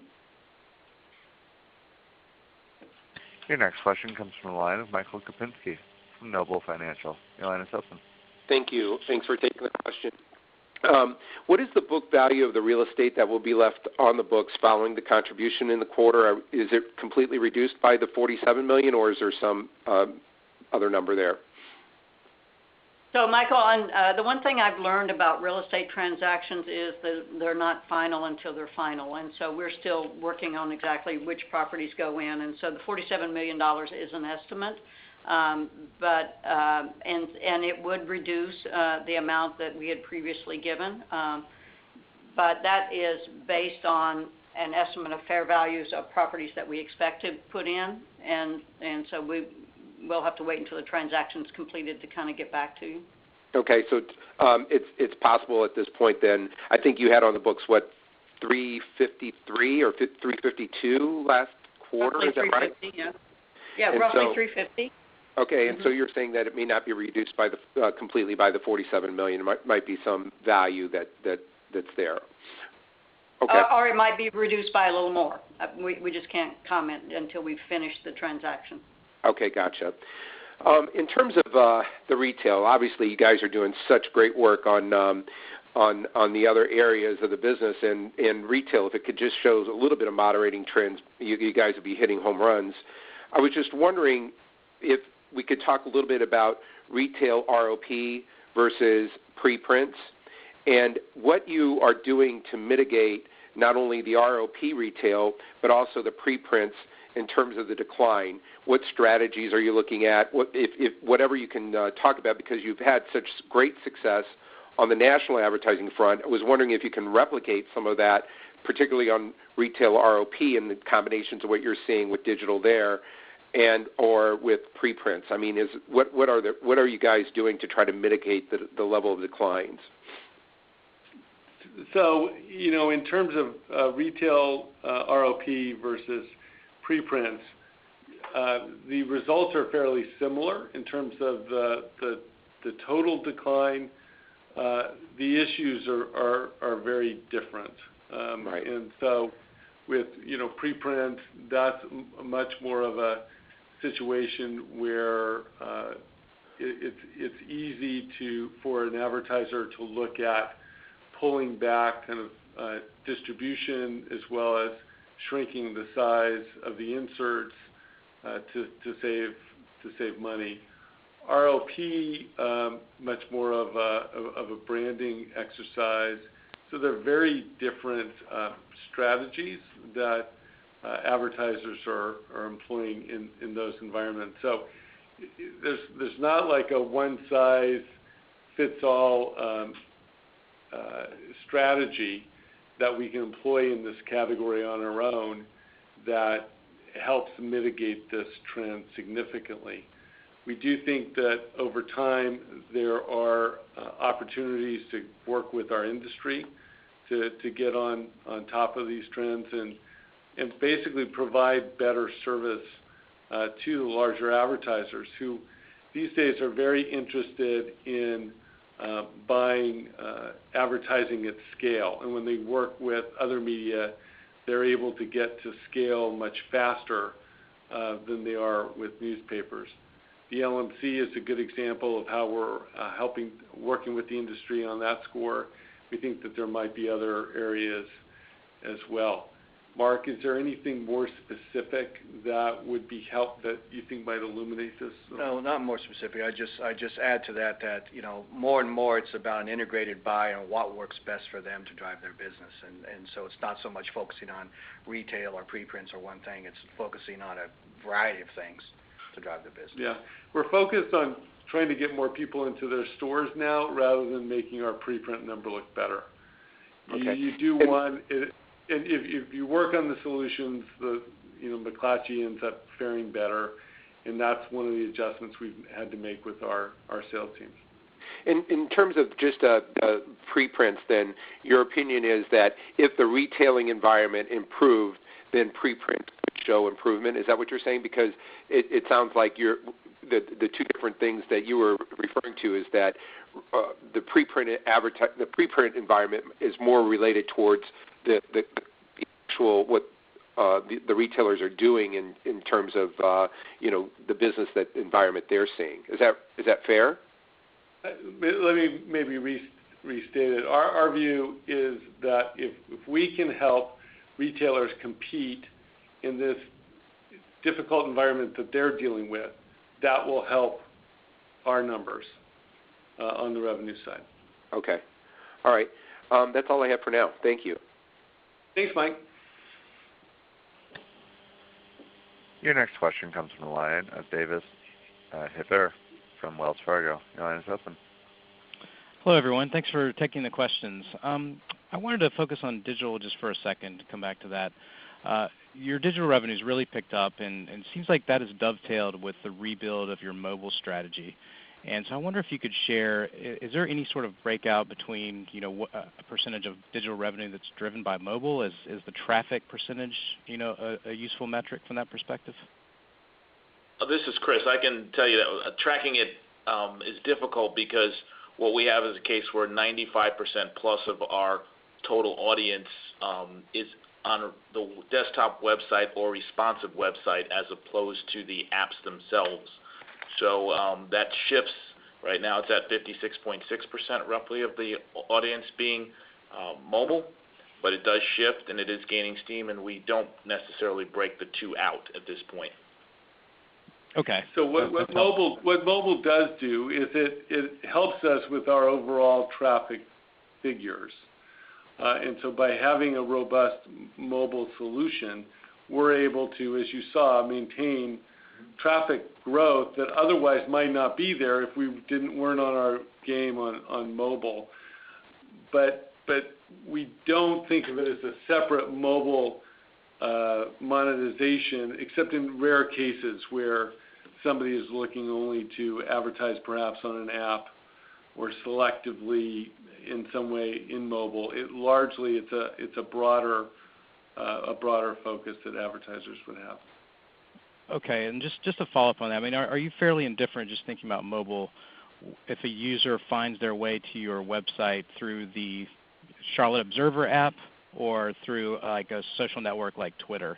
Speaker 1: Your next question comes from the line of Michael Kopinski from Noble Financial. Your line is open.
Speaker 9: Thank you. Thanks for taking the question. Um, what is the book value of the real estate that will be left on the books following the contribution in the quarter? Is it completely reduced by the forty-seven million dollars, or is there some um, other number there?
Speaker 7: So, Michael, on, uh, the one thing I've learned about real estate transactions is that they're not final until they're final, and so we're still working on exactly which properties go in, and so the forty-seven million dollars is an estimate. Um, but uh, and and it would reduce uh, the amount that we had previously given, um, but that is based on an estimate of fair values of properties that we expect to put in, and and so we will have to wait until the transaction's completed to kind of get back to you.
Speaker 9: Okay, so um, it's it's possible at this point. Then I think you had on the books what three fifty-three or three fifty-two last quarter.
Speaker 7: Roughly
Speaker 9: is that right?
Speaker 7: Yeah, yeah,
Speaker 9: and
Speaker 7: roughly
Speaker 9: so,
Speaker 7: three fifty.
Speaker 9: Okay, and
Speaker 7: mm-hmm.
Speaker 9: so you're saying that it may not be reduced by the uh, completely by the forty-seven million. It might, might be some value that, that that's there. Okay.
Speaker 7: Or, or it might be reduced by a little more. Uh, we we just can't comment until we've finished the transaction.
Speaker 9: Okay, gotcha. Um, in terms of uh, the retail, obviously you guys are doing such great work on um, on on the other areas of the business, and, and retail, if it could just show a little bit of moderating trends, you, you guys would be hitting home runs. I was just wondering if we could talk a little bit about retail R O P versus preprints, and what you are doing to mitigate not only the R O P retail, but also the preprints in terms of the decline. What strategies are you looking at? What, if, if whatever you can uh, talk about, because you've had such great success on the national advertising front. I was wondering if you can replicate some of that, particularly on retail R O P and the combinations of what you're seeing with digital there, and or with preprints. I mean, is what what are the what are you guys doing to try to mitigate the the level of declines?
Speaker 3: So, you know, in terms of uh, retail uh, R O P versus preprints, uh, the results are fairly similar in terms of the the, the total decline. Uh, the issues are, are, are very different. Um,
Speaker 9: right.
Speaker 3: And so with, you know, preprint, that's m- much more of a situation where uh, it, it's, it's easy to for an advertiser to look at pulling back kind of uh, distribution as well as shrinking the size of the inserts uh, to, to save to save money. R O P, um, much more of a, of a branding exercise. So they're very different uh, strategies that uh, advertisers are, are employing in, in those environments. So there's there's not like a one size fits all um, uh, strategy that we can employ in this category on our own that helps mitigate this trend significantly. We do think that over time there are uh, opportunities to work with our industry to, to get on, on top of these trends and, and basically provide better service uh, to the larger advertisers who these days are very interested in uh, buying uh, advertising at scale. And when they work with other media, they're able to get to scale much faster uh, than they are with newspapers. The L M C is a good example of how we're uh, helping, working with the industry on that score. We think that there might be other areas as well. Mark, is there anything more specific that would be help that you think might illuminate this?
Speaker 4: No, not more specific. I just I just add to that that you know more and more it's about an integrated buy and what works best for them to drive their business, and and so it's not so much focusing on retail or preprints or one thing. It's focusing on a variety of things to drive their business.
Speaker 3: Yeah, we're focused on trying to get more people into their stores now rather than making our preprint number look better.
Speaker 9: Okay.
Speaker 3: You, you do
Speaker 9: and,
Speaker 3: want, it, and if, if you work on the solutions, the you know McClatchy ends up faring better, and that's one of the adjustments we've had to make with our, our sales teams.
Speaker 9: In, in terms of just uh, uh, preprints, then, your opinion is that if the retailing environment improved, then preprint would show improvement. Is that what you're saying? Because it, it sounds like you're, the the two different things that you were referring to is that uh, the preprint adverti- the preprint environment is more related towards the, the, the actual what uh, the, the retailers are doing in, in terms of uh, you know the business that environment they're seeing. Is that is that fair?
Speaker 3: Uh, let me maybe re- restate it. Our, our view is that if, if we can help retailers compete in this difficult environment that they're dealing with, that will help our numbers uh, on the revenue side.
Speaker 9: Okay. All right. Um, that's all I have for now. Thank you.
Speaker 3: Thanks, Mike.
Speaker 1: Your next question comes from the line of Davis uh, Hipper from Wells Fargo. Your line is open.
Speaker 10: Hello, everyone. Thanks for taking the questions. Um, I wanted to focus on digital just for a second, to come back to that. Uh, your digital revenues really picked up, and, and it seems like that is dovetailed with the rebuild of your mobile strategy. And so I wonder if you could share, is there any sort of breakout between, you know, a percentage of digital revenue that's driven by mobile? Is, is the traffic percentage, you know, a, a useful metric from that perspective?
Speaker 5: Uh, This is Chris. I can tell you that uh, tracking it um, is difficult because what we have is a case where ninety-five percent plus of our total audience um, is on the desktop website or responsive website as opposed to the apps themselves. So um, that shifts. Right now it's at fifty-six point six percent roughly of the audience being uh, mobile, but it does shift and it is gaining steam, and we don't necessarily break the two out at this point.
Speaker 10: Okay.
Speaker 3: So what, what mobile what mobile does do is it, it helps us with our overall traffic figures. Uh, and so by having a robust mobile solution, we're able to, as you saw, maintain traffic growth that otherwise might not be there if we didn't weren't on our game on, on mobile. But but we don't think of it as a separate mobile uh, monetization, except in rare cases where somebody is looking only to advertise perhaps on an app or selectively in some way in mobile. It largely it's a it's a broader uh, a broader focus that advertisers would have.
Speaker 10: Okay, and just, just to follow up on that, I mean, are, are you fairly indifferent just thinking about mobile if a user finds their way to your website through the Charlotte Observer app or through uh, like a social network like Twitter?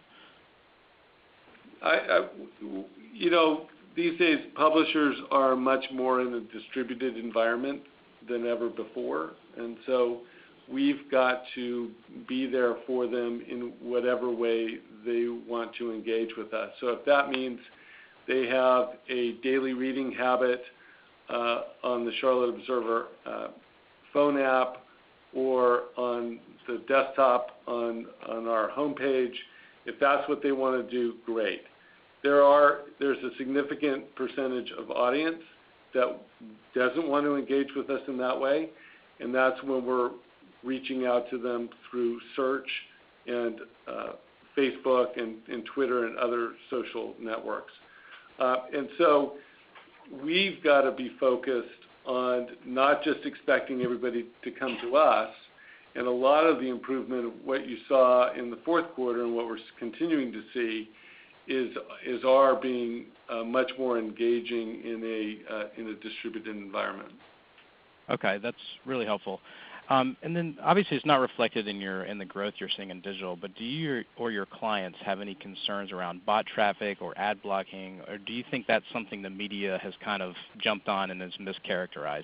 Speaker 3: I, I, you know, these days publishers are much more in a distributed environment than ever before, and so we've got to be there for them in whatever way they want to engage with us. So if that means they have a daily reading habit uh, on the Charlotte Observer uh, phone app or on the desktop on, on our homepage, if that's what they want to do, great. There are, there's a significant percentage of audience that doesn't want to engage with us in that way, and that's when we're reaching out to them through search and uh, Facebook and, and Twitter and other social networks. Uh, and so we've got to be focused on not just expecting everybody to come to us, and a lot of the improvement of what you saw in the fourth quarter and what we're continuing to see is is our being uh, much more engaging in a uh, in a distributed environment.
Speaker 10: Okay, that's really helpful. Um, and then obviously it's not reflected in your in the growth you're seeing in digital, but do you or your clients have any concerns around bot traffic or ad blocking, or do you think that's something the media has kind of jumped on and is mischaracterized?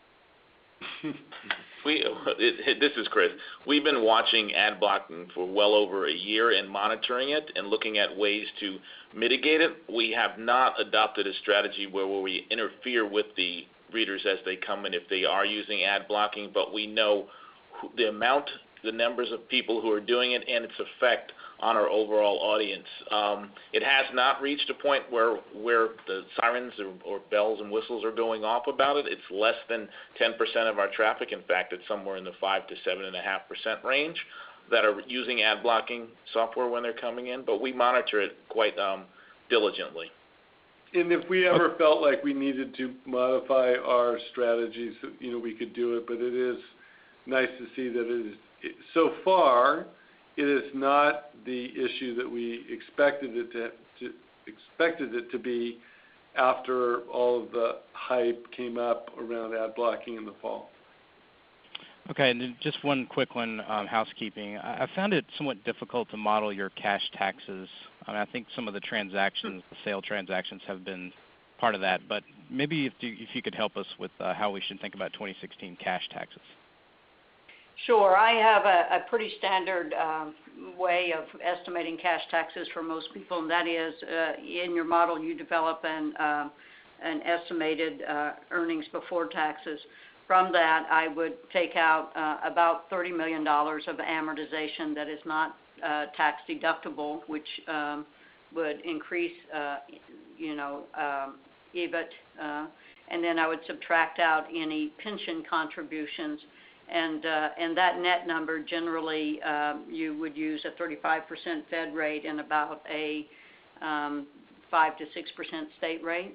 Speaker 5: we it, it, this is Chris. We've been watching ad blocking for well over a year and monitoring it and looking at ways to mitigate it. We have not adopted a strategy where, where we interfere with the readers as they come in if they are using ad blocking, but we know who, the amount, the numbers of people who are doing it and its effect on our overall audience. Um, it has not reached a point where where the sirens or, or bells and whistles are going off about it. It's less than ten percent of our traffic. In fact, it's somewhere in the five to seven point five percent range that are using ad blocking software when they're coming in, but we monitor it quite um, diligently.
Speaker 3: And if we ever felt like we needed to modify our strategies, you know, we could do it. But it is nice to see that it is, it, so far, it is not the issue that we expected it to, to expected it to be after all of the hype came up around ad blocking in the fall.
Speaker 10: Okay, and then just one quick one, um, housekeeping. I, I found it somewhat difficult to model your cash taxes. I mean, I think some of the transactions, the sale transactions, have been part of that. But maybe if you, if you could help us with uh, how we should think about twenty sixteen cash taxes.
Speaker 7: Sure. I have a, a pretty standard um, way of estimating cash taxes for most people, and that is uh, in your model you develop an, uh, an estimated uh, earnings before taxes. From that, I would take out uh, about thirty million dollars of amortization that is not uh, tax deductible, which um, would increase, uh, you know, um, E B I T, uh, and then I would subtract out any pension contributions, and uh, and that net number generally um, you would use a thirty-five percent Fed rate and about a um, five to six percent state rate.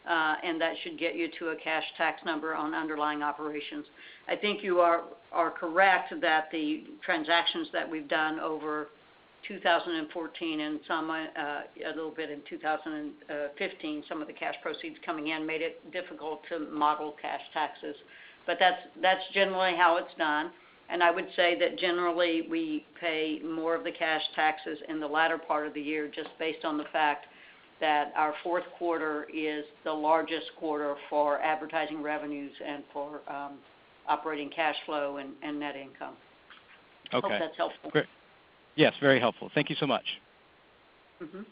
Speaker 7: uh, and that should get you to a cash tax number on underlying operations. I think you are, are correct that the transactions that we've done over two thousand fourteen and some uh, a little bit in two thousand fifteen, some of the cash proceeds coming in made it difficult to model cash taxes. But that's, that's generally how it's done. And I would say that generally we pay more of the cash taxes in the latter part of the year just based on the fact that our fourth quarter is the largest quarter for advertising revenues and for um, operating cash flow and, and net income.
Speaker 10: Okay.
Speaker 7: Hope that's helpful.
Speaker 10: Great. Yes, very helpful. Thank you so much.
Speaker 7: Mm-hmm.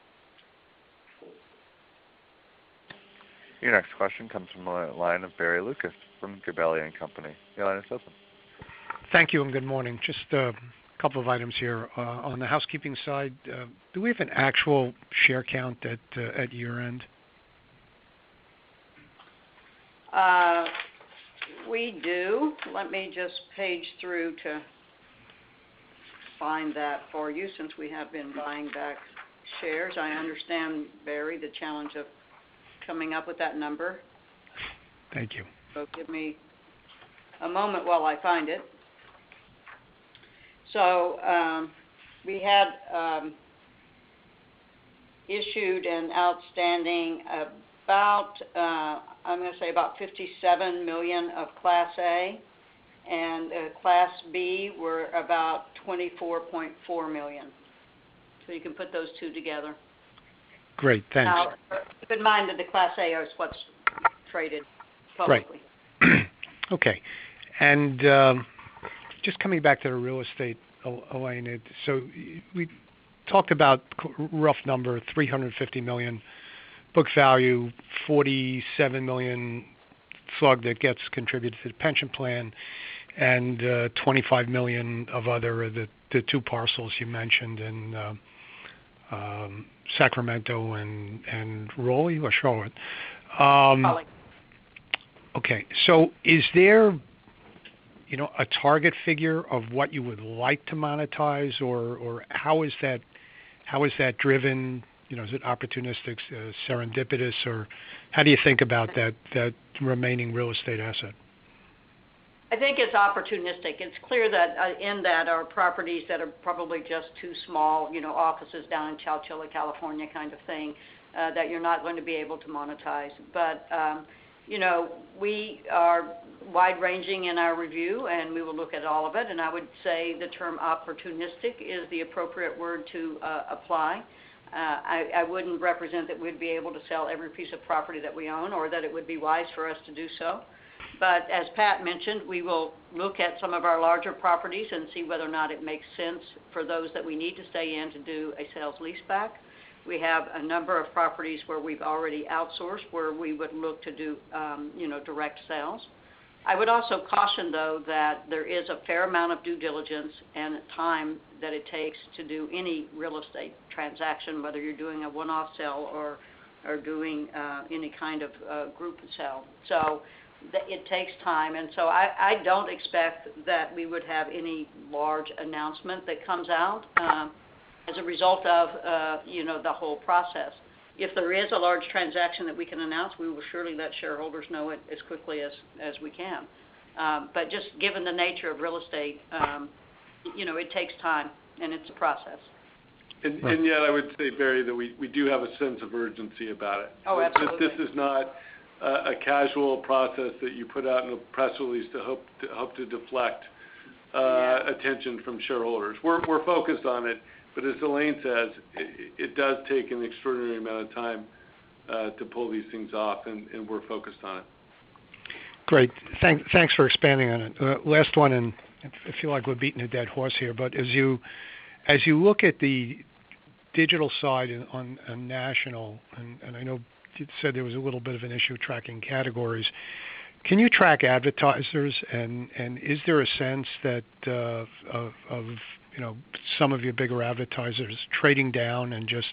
Speaker 1: Your next question comes from the line of Barry Lucas from Gabelli and Company. Your line is open.
Speaker 11: Thank you and good morning. Just a couple of items here. Uh, on the housekeeping side, uh, do we have an actual share count at uh, at year end?
Speaker 7: Uh, we do. Let me just page through to find that for you since we have been buying back shares. I understand, Barry, the challenge of coming up with that number.
Speaker 11: Thank you.
Speaker 7: So give me a moment while I find it. So um, we had um, issued and outstanding about, uh, I'm going to say about fifty-seven million of Class A, and uh, Class B were about twenty-four point four million. So you can put those two together.
Speaker 11: Great, thanks.
Speaker 7: Now, keep in mind that the Class A is what's traded publicly.
Speaker 11: Right. Okay. And um, just coming back to the real estate, Elaine, it, so we talked about rough number, three hundred fifty million book value, forty-seven million slug that gets contributed to the pension plan, and uh, twenty-five million of other, the, the two parcels you mentioned in uh, um, Sacramento and, and Raleigh or Charlotte. Um,
Speaker 7: Raleigh.
Speaker 11: Okay, so is there, you know, a target figure of what you would like to monetize, or, or how is that, how is that driven? You know, is it opportunistic, uh, serendipitous, or how do you think about that, that remaining real estate asset?
Speaker 7: I think it's opportunistic. It's clear that uh, in that are properties that are probably just too small, you know, offices down in Chowchilla, California kind of thing, uh, that you're not going to be able to monetize. But, um, you know, we are wide-ranging in our review, and we will look at all of it. And I would say the term opportunistic is the appropriate word to uh, apply. Uh, I, I wouldn't represent that we'd be able to sell every piece of property that we own, or that it would be wise for us to do so. But as Pat mentioned, we will look at some of our larger properties and see whether or not it makes sense for those that we need to stay in to do a sales leaseback. We have a number of properties where we've already outsourced, where we would look to do, um, you know, direct sales. I would also caution, though, that there is a fair amount of due diligence and time that it takes to do any real estate transaction, whether you're doing a one-off sale or, or doing uh, any kind of uh, group sale. So it takes time, and so I, I don't expect that we would have any large announcement that comes out um, as a result of, uh, you know, the whole process. If there is a large transaction that we can announce, we will surely let shareholders know it as quickly as, as we can. Um, but just given the nature of real estate, um, you know, it takes time, and it's a process.
Speaker 3: And, and yet I would say, Barry, that we, we do have a sense of urgency about it.
Speaker 7: Oh, absolutely.
Speaker 3: This, this is not a, a casual process that you put out in a press release to hope to, hope to deflect uh,
Speaker 7: yeah.
Speaker 3: attention from shareholders. We're, we're focused on it. But as Elaine says, it, it does take an extraordinary amount of time uh, to pull these things off, and, and we're focused on it.
Speaker 11: Great. Thank, thanks for expanding on it. Uh, last one, and I feel like we're beating a dead horse here, but as you as you look at the digital side on, on national, and, and I know you said there was a little bit of an issue tracking categories, can you track advertisers, and, and is there a sense that uh, of, of you know, some of your bigger advertisers trading down and just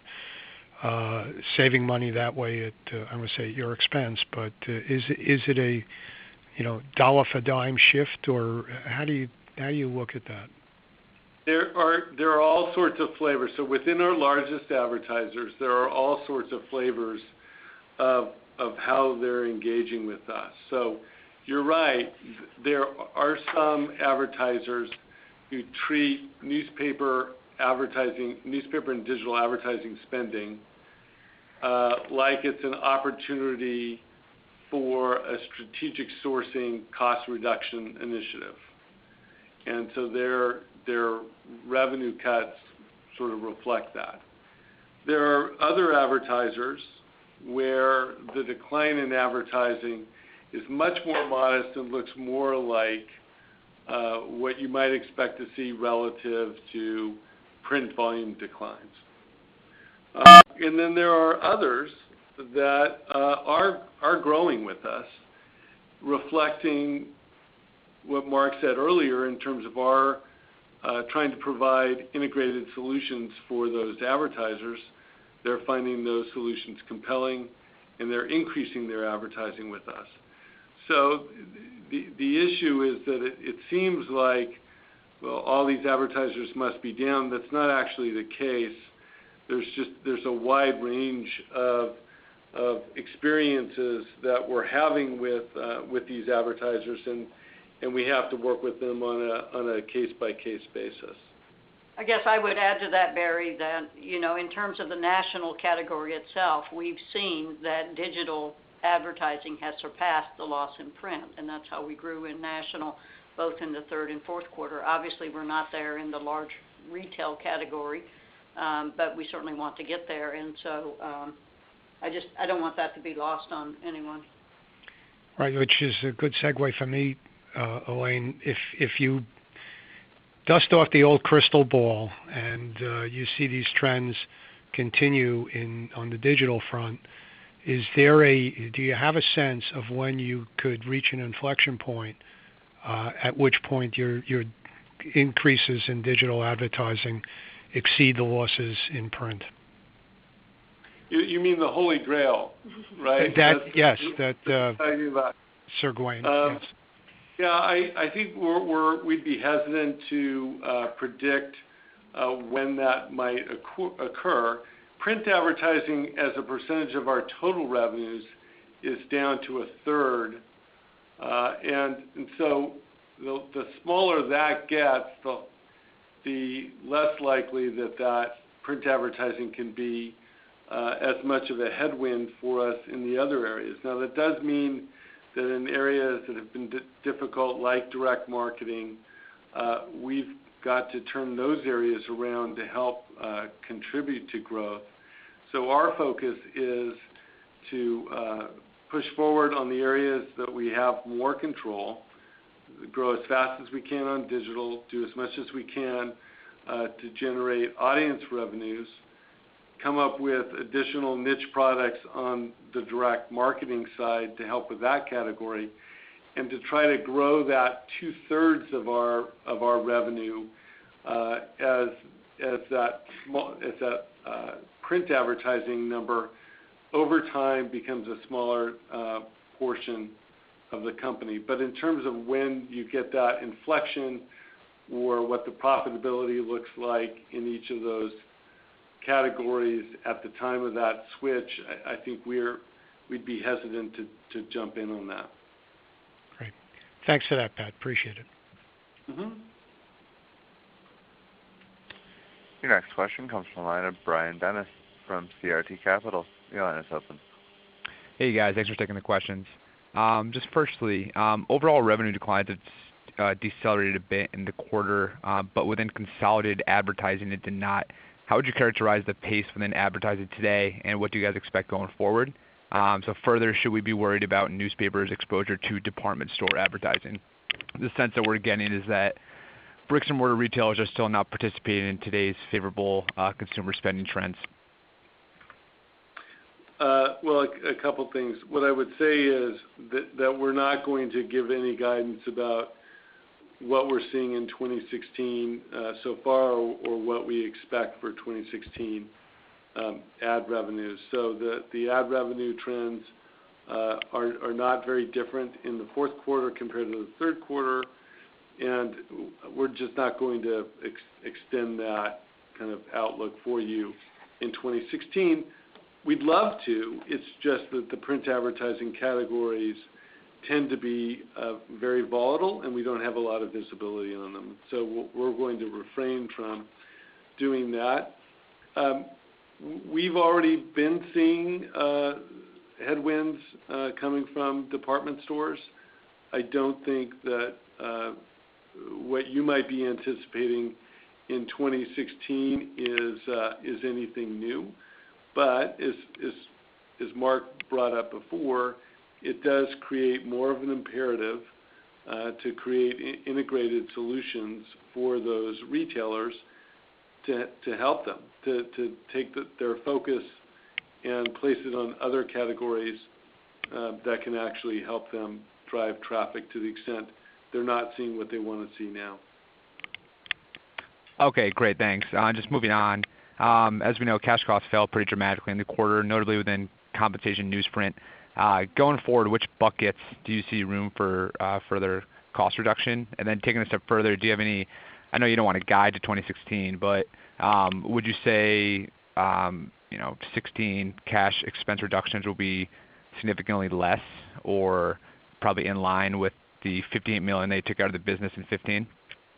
Speaker 11: uh, saving money that way at, uh, I'm going to say at your expense, but uh, is is it a, you know, dollar for dime shift, or how do you how do you look at that?
Speaker 3: There are there are all sorts of flavors. So within our largest advertisers, there are all sorts of flavors of of how they're engaging with us. So you're right. There are some advertisers who treat newspaper advertising, newspaper and digital advertising spending uh, like it's an opportunity for a strategic sourcing cost reduction initiative. And so their, their revenue cuts sort of reflect that. There are other advertisers where the decline in advertising is much more modest and looks more like uh, what you might expect to see relative to print volume declines. Uh, and then there are others that uh, are are growing with us, reflecting what Mark said earlier in terms of our uh, trying to provide integrated solutions for those advertisers. They're finding those solutions compelling, and they're increasing their advertising with us. So the the issue is that it, it seems like, well, all these advertisers must be down. That's not actually the case. There's just there's a wide range of of experiences that we're having with uh, with these advertisers, and and we have to work with them on a on a case by case basis.
Speaker 7: I guess I would add to that, Barry, that, you know, in terms of the national category itself, we've seen that digital advertising has surpassed the loss in print, and that's how we grew in national, both in the third and fourth quarter. Obviously, we're not there in the large retail category, um, but we certainly want to get there, and so um, I just I don't want that to be lost on anyone.
Speaker 11: Right, which is a good segue for me, uh, Elaine. If if you dust off the old crystal ball and uh, you see these trends continue in on the digital front, is there a do you have a sense of when you could reach an inflection point, uh, at which point your your increases in digital advertising exceed the losses in print?
Speaker 3: You, you mean the Holy Grail, right?
Speaker 11: That
Speaker 3: That's,
Speaker 11: yes, that
Speaker 3: uh,
Speaker 11: Sir Gawain.
Speaker 3: Um,
Speaker 11: yes.
Speaker 3: Yeah, I, I think we're, we're, we'd be hesitant to uh, predict uh, when that might occur. Print advertising as a percentage of our total revenues is down to a third. Uh, and, and so the, the smaller that gets, the, the less likely that that print advertising can be uh, as much of a headwind for us in the other areas. Now, that does mean that in areas that have been d- difficult, like direct marketing, uh, we've got to turn those areas around to help uh, contribute to growth. So our focus is to uh, push forward on the areas that we have more control, grow as fast as we can on digital, do as much as we can uh, to generate audience revenues, come up with additional niche products on the direct marketing side to help with that category, and to try to grow that two-thirds of our of our revenue uh, as as that small, as that uh, print advertising number over time becomes a smaller uh, portion of the company. But in terms of when you get that inflection or what the profitability looks like in each of those categories at the time of that switch, I, I think we're we'd be hesitant to, to jump in on that.
Speaker 11: Great. Thanks for that, Pat. Appreciate it.
Speaker 3: Mm-hmm.
Speaker 1: Your next question comes from the line of Brian Dennis from C R T Capital. Your line is open.
Speaker 12: Hey guys, thanks for taking the questions. Um, just firstly, um, overall revenue declines have uh, decelerated a bit in the quarter, uh, but within consolidated advertising, it did not. How would you characterize the pace within advertising today, and what do you guys expect going forward? Um, so further, should we be worried about newspapers' exposure to department store advertising? The sense that we're getting is that bricks and mortar retailers are still not participating in today's favorable uh, consumer spending trends.
Speaker 3: Uh, well, a, a couple things. What I would say is that, that we're not going to give any guidance about what we're seeing in twenty sixteen uh, so far, or, or what we expect for twenty sixteen um, ad revenues. So the, the ad revenue trends uh, are, are not very different in the fourth quarter compared to the third quarter, and we're just not going to ex- extend that kind of outlook for you in twenty sixteen. we'd love to. It's just that the print advertising categories tend to be uh, very volatile, and we don't have a lot of visibility on them. So we're going to refrain from doing that. Um, we've already been seeing uh, headwinds uh, coming from department stores. I don't think that uh, what you might be anticipating in twenty sixteen is uh, is anything new. But as, as, as Mark brought up before, it does create more of an imperative uh, to create I- integrated solutions for those retailers to, to help them, to, to take the, their focus and place it on other categories uh, that can actually help them drive traffic to the extent they're not seeing what they want to see now.
Speaker 12: Okay, great, thanks. Uh, just moving on. Um, as we know, cash costs fell pretty dramatically in the quarter, notably within compensation newsprint. Uh, going forward, which buckets do you see room for uh, further cost reduction? And then taking a step further, do you have any, I know you don't want to guide to twenty sixteen, but um, would you say, um, you know, sixteen cash expense reductions will be significantly less or probably in line with the fifty-eight million dollars they took out of the business in fifteen?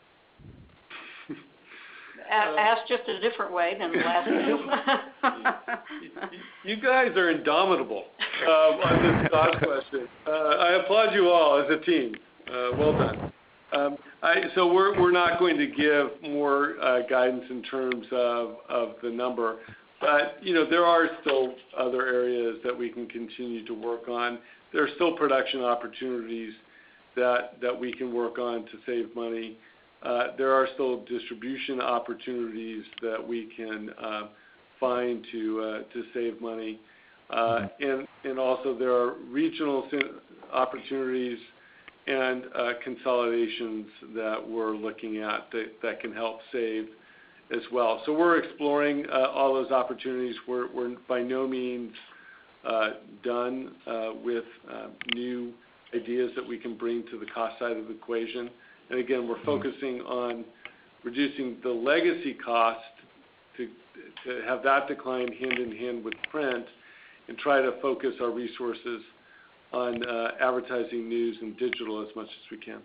Speaker 7: Asked just a different way than the last two.
Speaker 3: You guys are indomitable uh, on this cost question. Uh, I applaud you all as a team. Uh, well done. Um, I, so we're we're not going to give more uh, guidance in terms of, of the number, but you know there are still other areas that we can continue to work on. There are still production opportunities that that we can work on to save money. Uh, there are still distribution opportunities that we can uh, find to uh, to save money, uh, and and also there are regional opportunities and uh, consolidations that we're looking at that, that can help save as well. So we're exploring uh, all those opportunities. We're, we're by no means uh, done uh, with uh, new ideas that we can bring to the cost side of the equation. And again, we're focusing on reducing the legacy cost to, to have that decline hand in hand with print and try to focus our resources on uh, advertising, news, and digital as much as we can.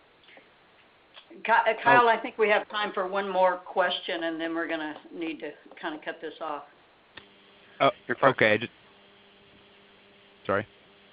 Speaker 7: Kyle, I think we have time for one more question, and then we're going to need to kind of cut this off.
Speaker 12: Oh, okay. Just, sorry.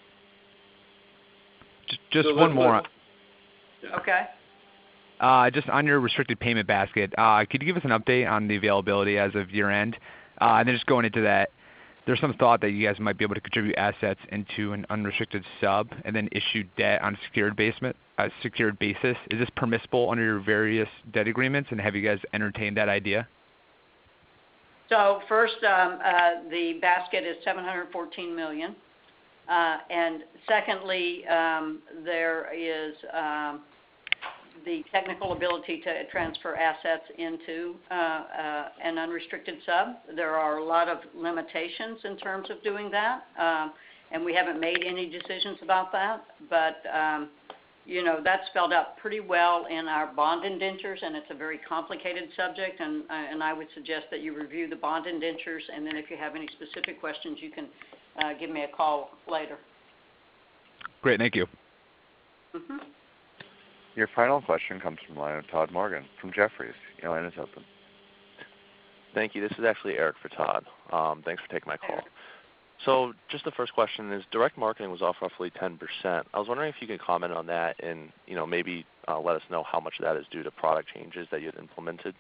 Speaker 12: Just, just
Speaker 3: so
Speaker 12: one more.
Speaker 3: Yeah.
Speaker 7: Okay.
Speaker 12: Uh, just on your restricted payment basket, uh, could you give us an update on the availability as of year end? Uh, and then just going into that, there's some thought that you guys might be able to contribute assets into an unrestricted sub and then issue debt on a secured, basement, uh, secured basis. Is this permissible under your various debt agreements, and have you guys entertained that idea?
Speaker 7: So first, um, uh, the basket is seven hundred fourteen million dollars. Uh, and secondly, um, there is um, the technical ability to transfer assets into uh, uh, an unrestricted sub. There are a lot of limitations in terms of doing that, um, and we haven't made any decisions about that. But, um, you know, that's spelled out pretty well in our bond indentures, and it's a very complicated subject, and, uh, and I would suggest that you review the bond indentures, and then if you have any specific questions, you can uh, give me a call later.
Speaker 12: Great, thank you.
Speaker 7: Mm-hmm.
Speaker 1: Your final question comes from the line of Todd Morgan from Jefferies. Your line is open.
Speaker 13: Thank you. This is actually Eric for Todd. Um, thanks for taking my call. So just the first question is, direct marketing was off roughly ten percent. I was wondering if you could comment on that and, you know, maybe uh, let us know how much of that is due to product changes that you had implemented.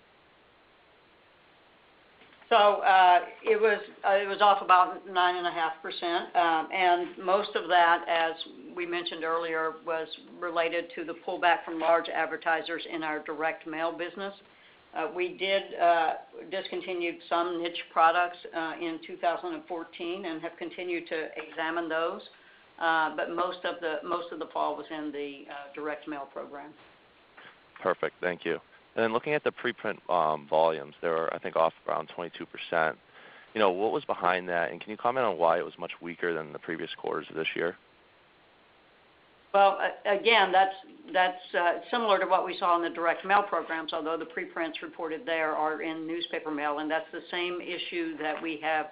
Speaker 7: So uh, it was uh, it was off about nine and a half percent, um, and most of that, as we mentioned earlier, was related to the pullback from large advertisers in our direct mail business. Uh, we did uh, discontinue some niche products uh, in two thousand fourteen and have continued to examine those, uh, but most of the most of the fall was in the uh, direct mail program.
Speaker 13: Perfect, thank you. And then looking at the preprint um, volumes, they were, I think, off around twenty-two percent. You know, what was behind that, and can you comment on why it was much weaker than the previous quarters of this year?
Speaker 7: Well, again, that's that's uh, similar to what we saw in the direct mail programs, although the preprints reported there are in newspaper mail, and that's the same issue that we have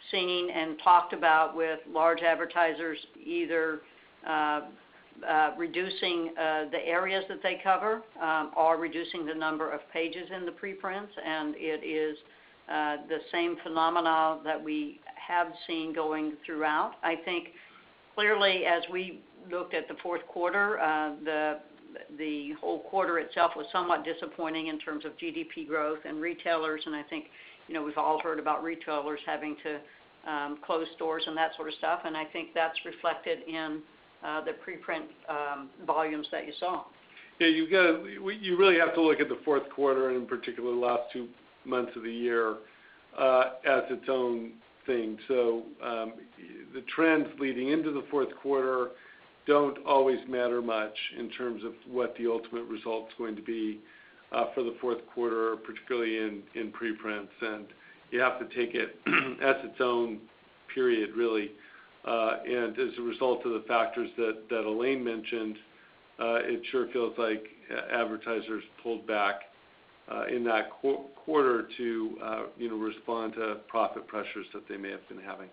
Speaker 7: seen and talked about with large advertisers either uh, uh, reducing uh, the areas that they cover um, or reducing the number of pages in the preprints, and it is uh, the same phenomena that we have seen going throughout. I think clearly as we looked at the fourth quarter, uh, the the whole quarter itself was somewhat disappointing in terms of G D P growth and retailers, and I think, you know, we've all heard about retailers having to um, close stores and that sort of stuff, and I think that's reflected in uh, the preprint um, volumes that you saw.
Speaker 3: Yeah, you got you really have to look at the fourth quarter, and in particular the last two months of the year, uh, as its own thing. So um, the trends leading into the fourth quarter don't always matter much in terms of what the ultimate result's going to be uh, for the fourth quarter, particularly in, in preprints. And you have to take it as its own period, really. Uh, and as a result of the factors that, that Elaine mentioned, uh, it sure feels like advertisers pulled back uh, in that qu- quarter to uh, you know, respond to profit pressures that they may have been having.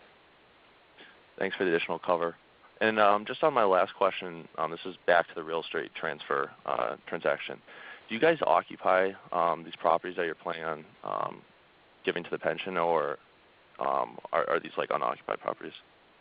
Speaker 13: Thanks for the additional cover. And um, just on my last question, um, this is back to the real estate transfer uh, transaction. Do you guys occupy um, these properties that you're planning on um, giving to the pension, or um, are, are these like unoccupied properties?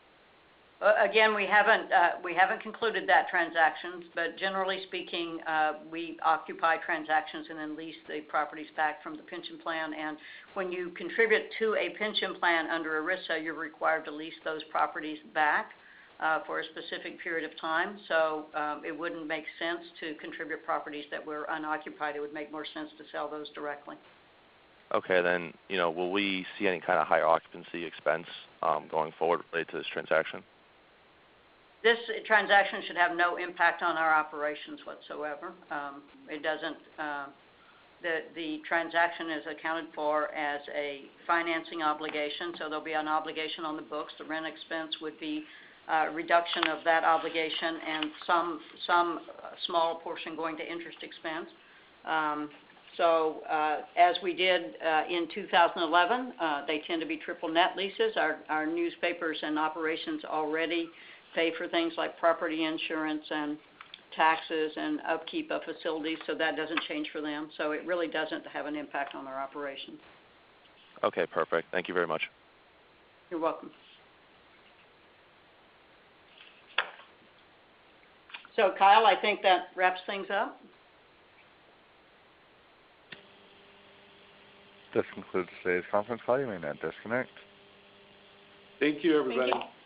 Speaker 7: Uh, again, we haven't uh, we haven't concluded that transaction, but generally speaking, uh, we occupy transactions and then lease the properties back from the pension plan. And when you contribute to a pension plan under ERISA, you're required to lease those properties back Uh, for a specific period of time, so um, it wouldn't make sense to contribute properties that were unoccupied. It would make more sense to sell those directly.
Speaker 13: Okay, then, you know, will we see any kind of higher occupancy expense um, going forward related to this transaction?
Speaker 7: This transaction should have no impact on our operations whatsoever. Um, it doesn't. Uh, the the transaction is accounted for as a financing obligation, so there'll be an obligation on the books. The rent expense would be Uh, reduction of that obligation, and some some uh, small portion going to interest expense. Um, so uh, as we did uh, in two thousand eleven, uh, they tend to be triple net leases. Our, our newspapers and operations already pay for things like property insurance and taxes and upkeep of facilities, so that doesn't change for them. So it really doesn't have an impact on their operations.
Speaker 13: Okay, perfect. Thank you very much.
Speaker 7: You're welcome. So, Kyle, I think that wraps things up.
Speaker 1: This concludes today's conference call. You may now disconnect.
Speaker 3: Thank you, everybody.
Speaker 7: Thank you.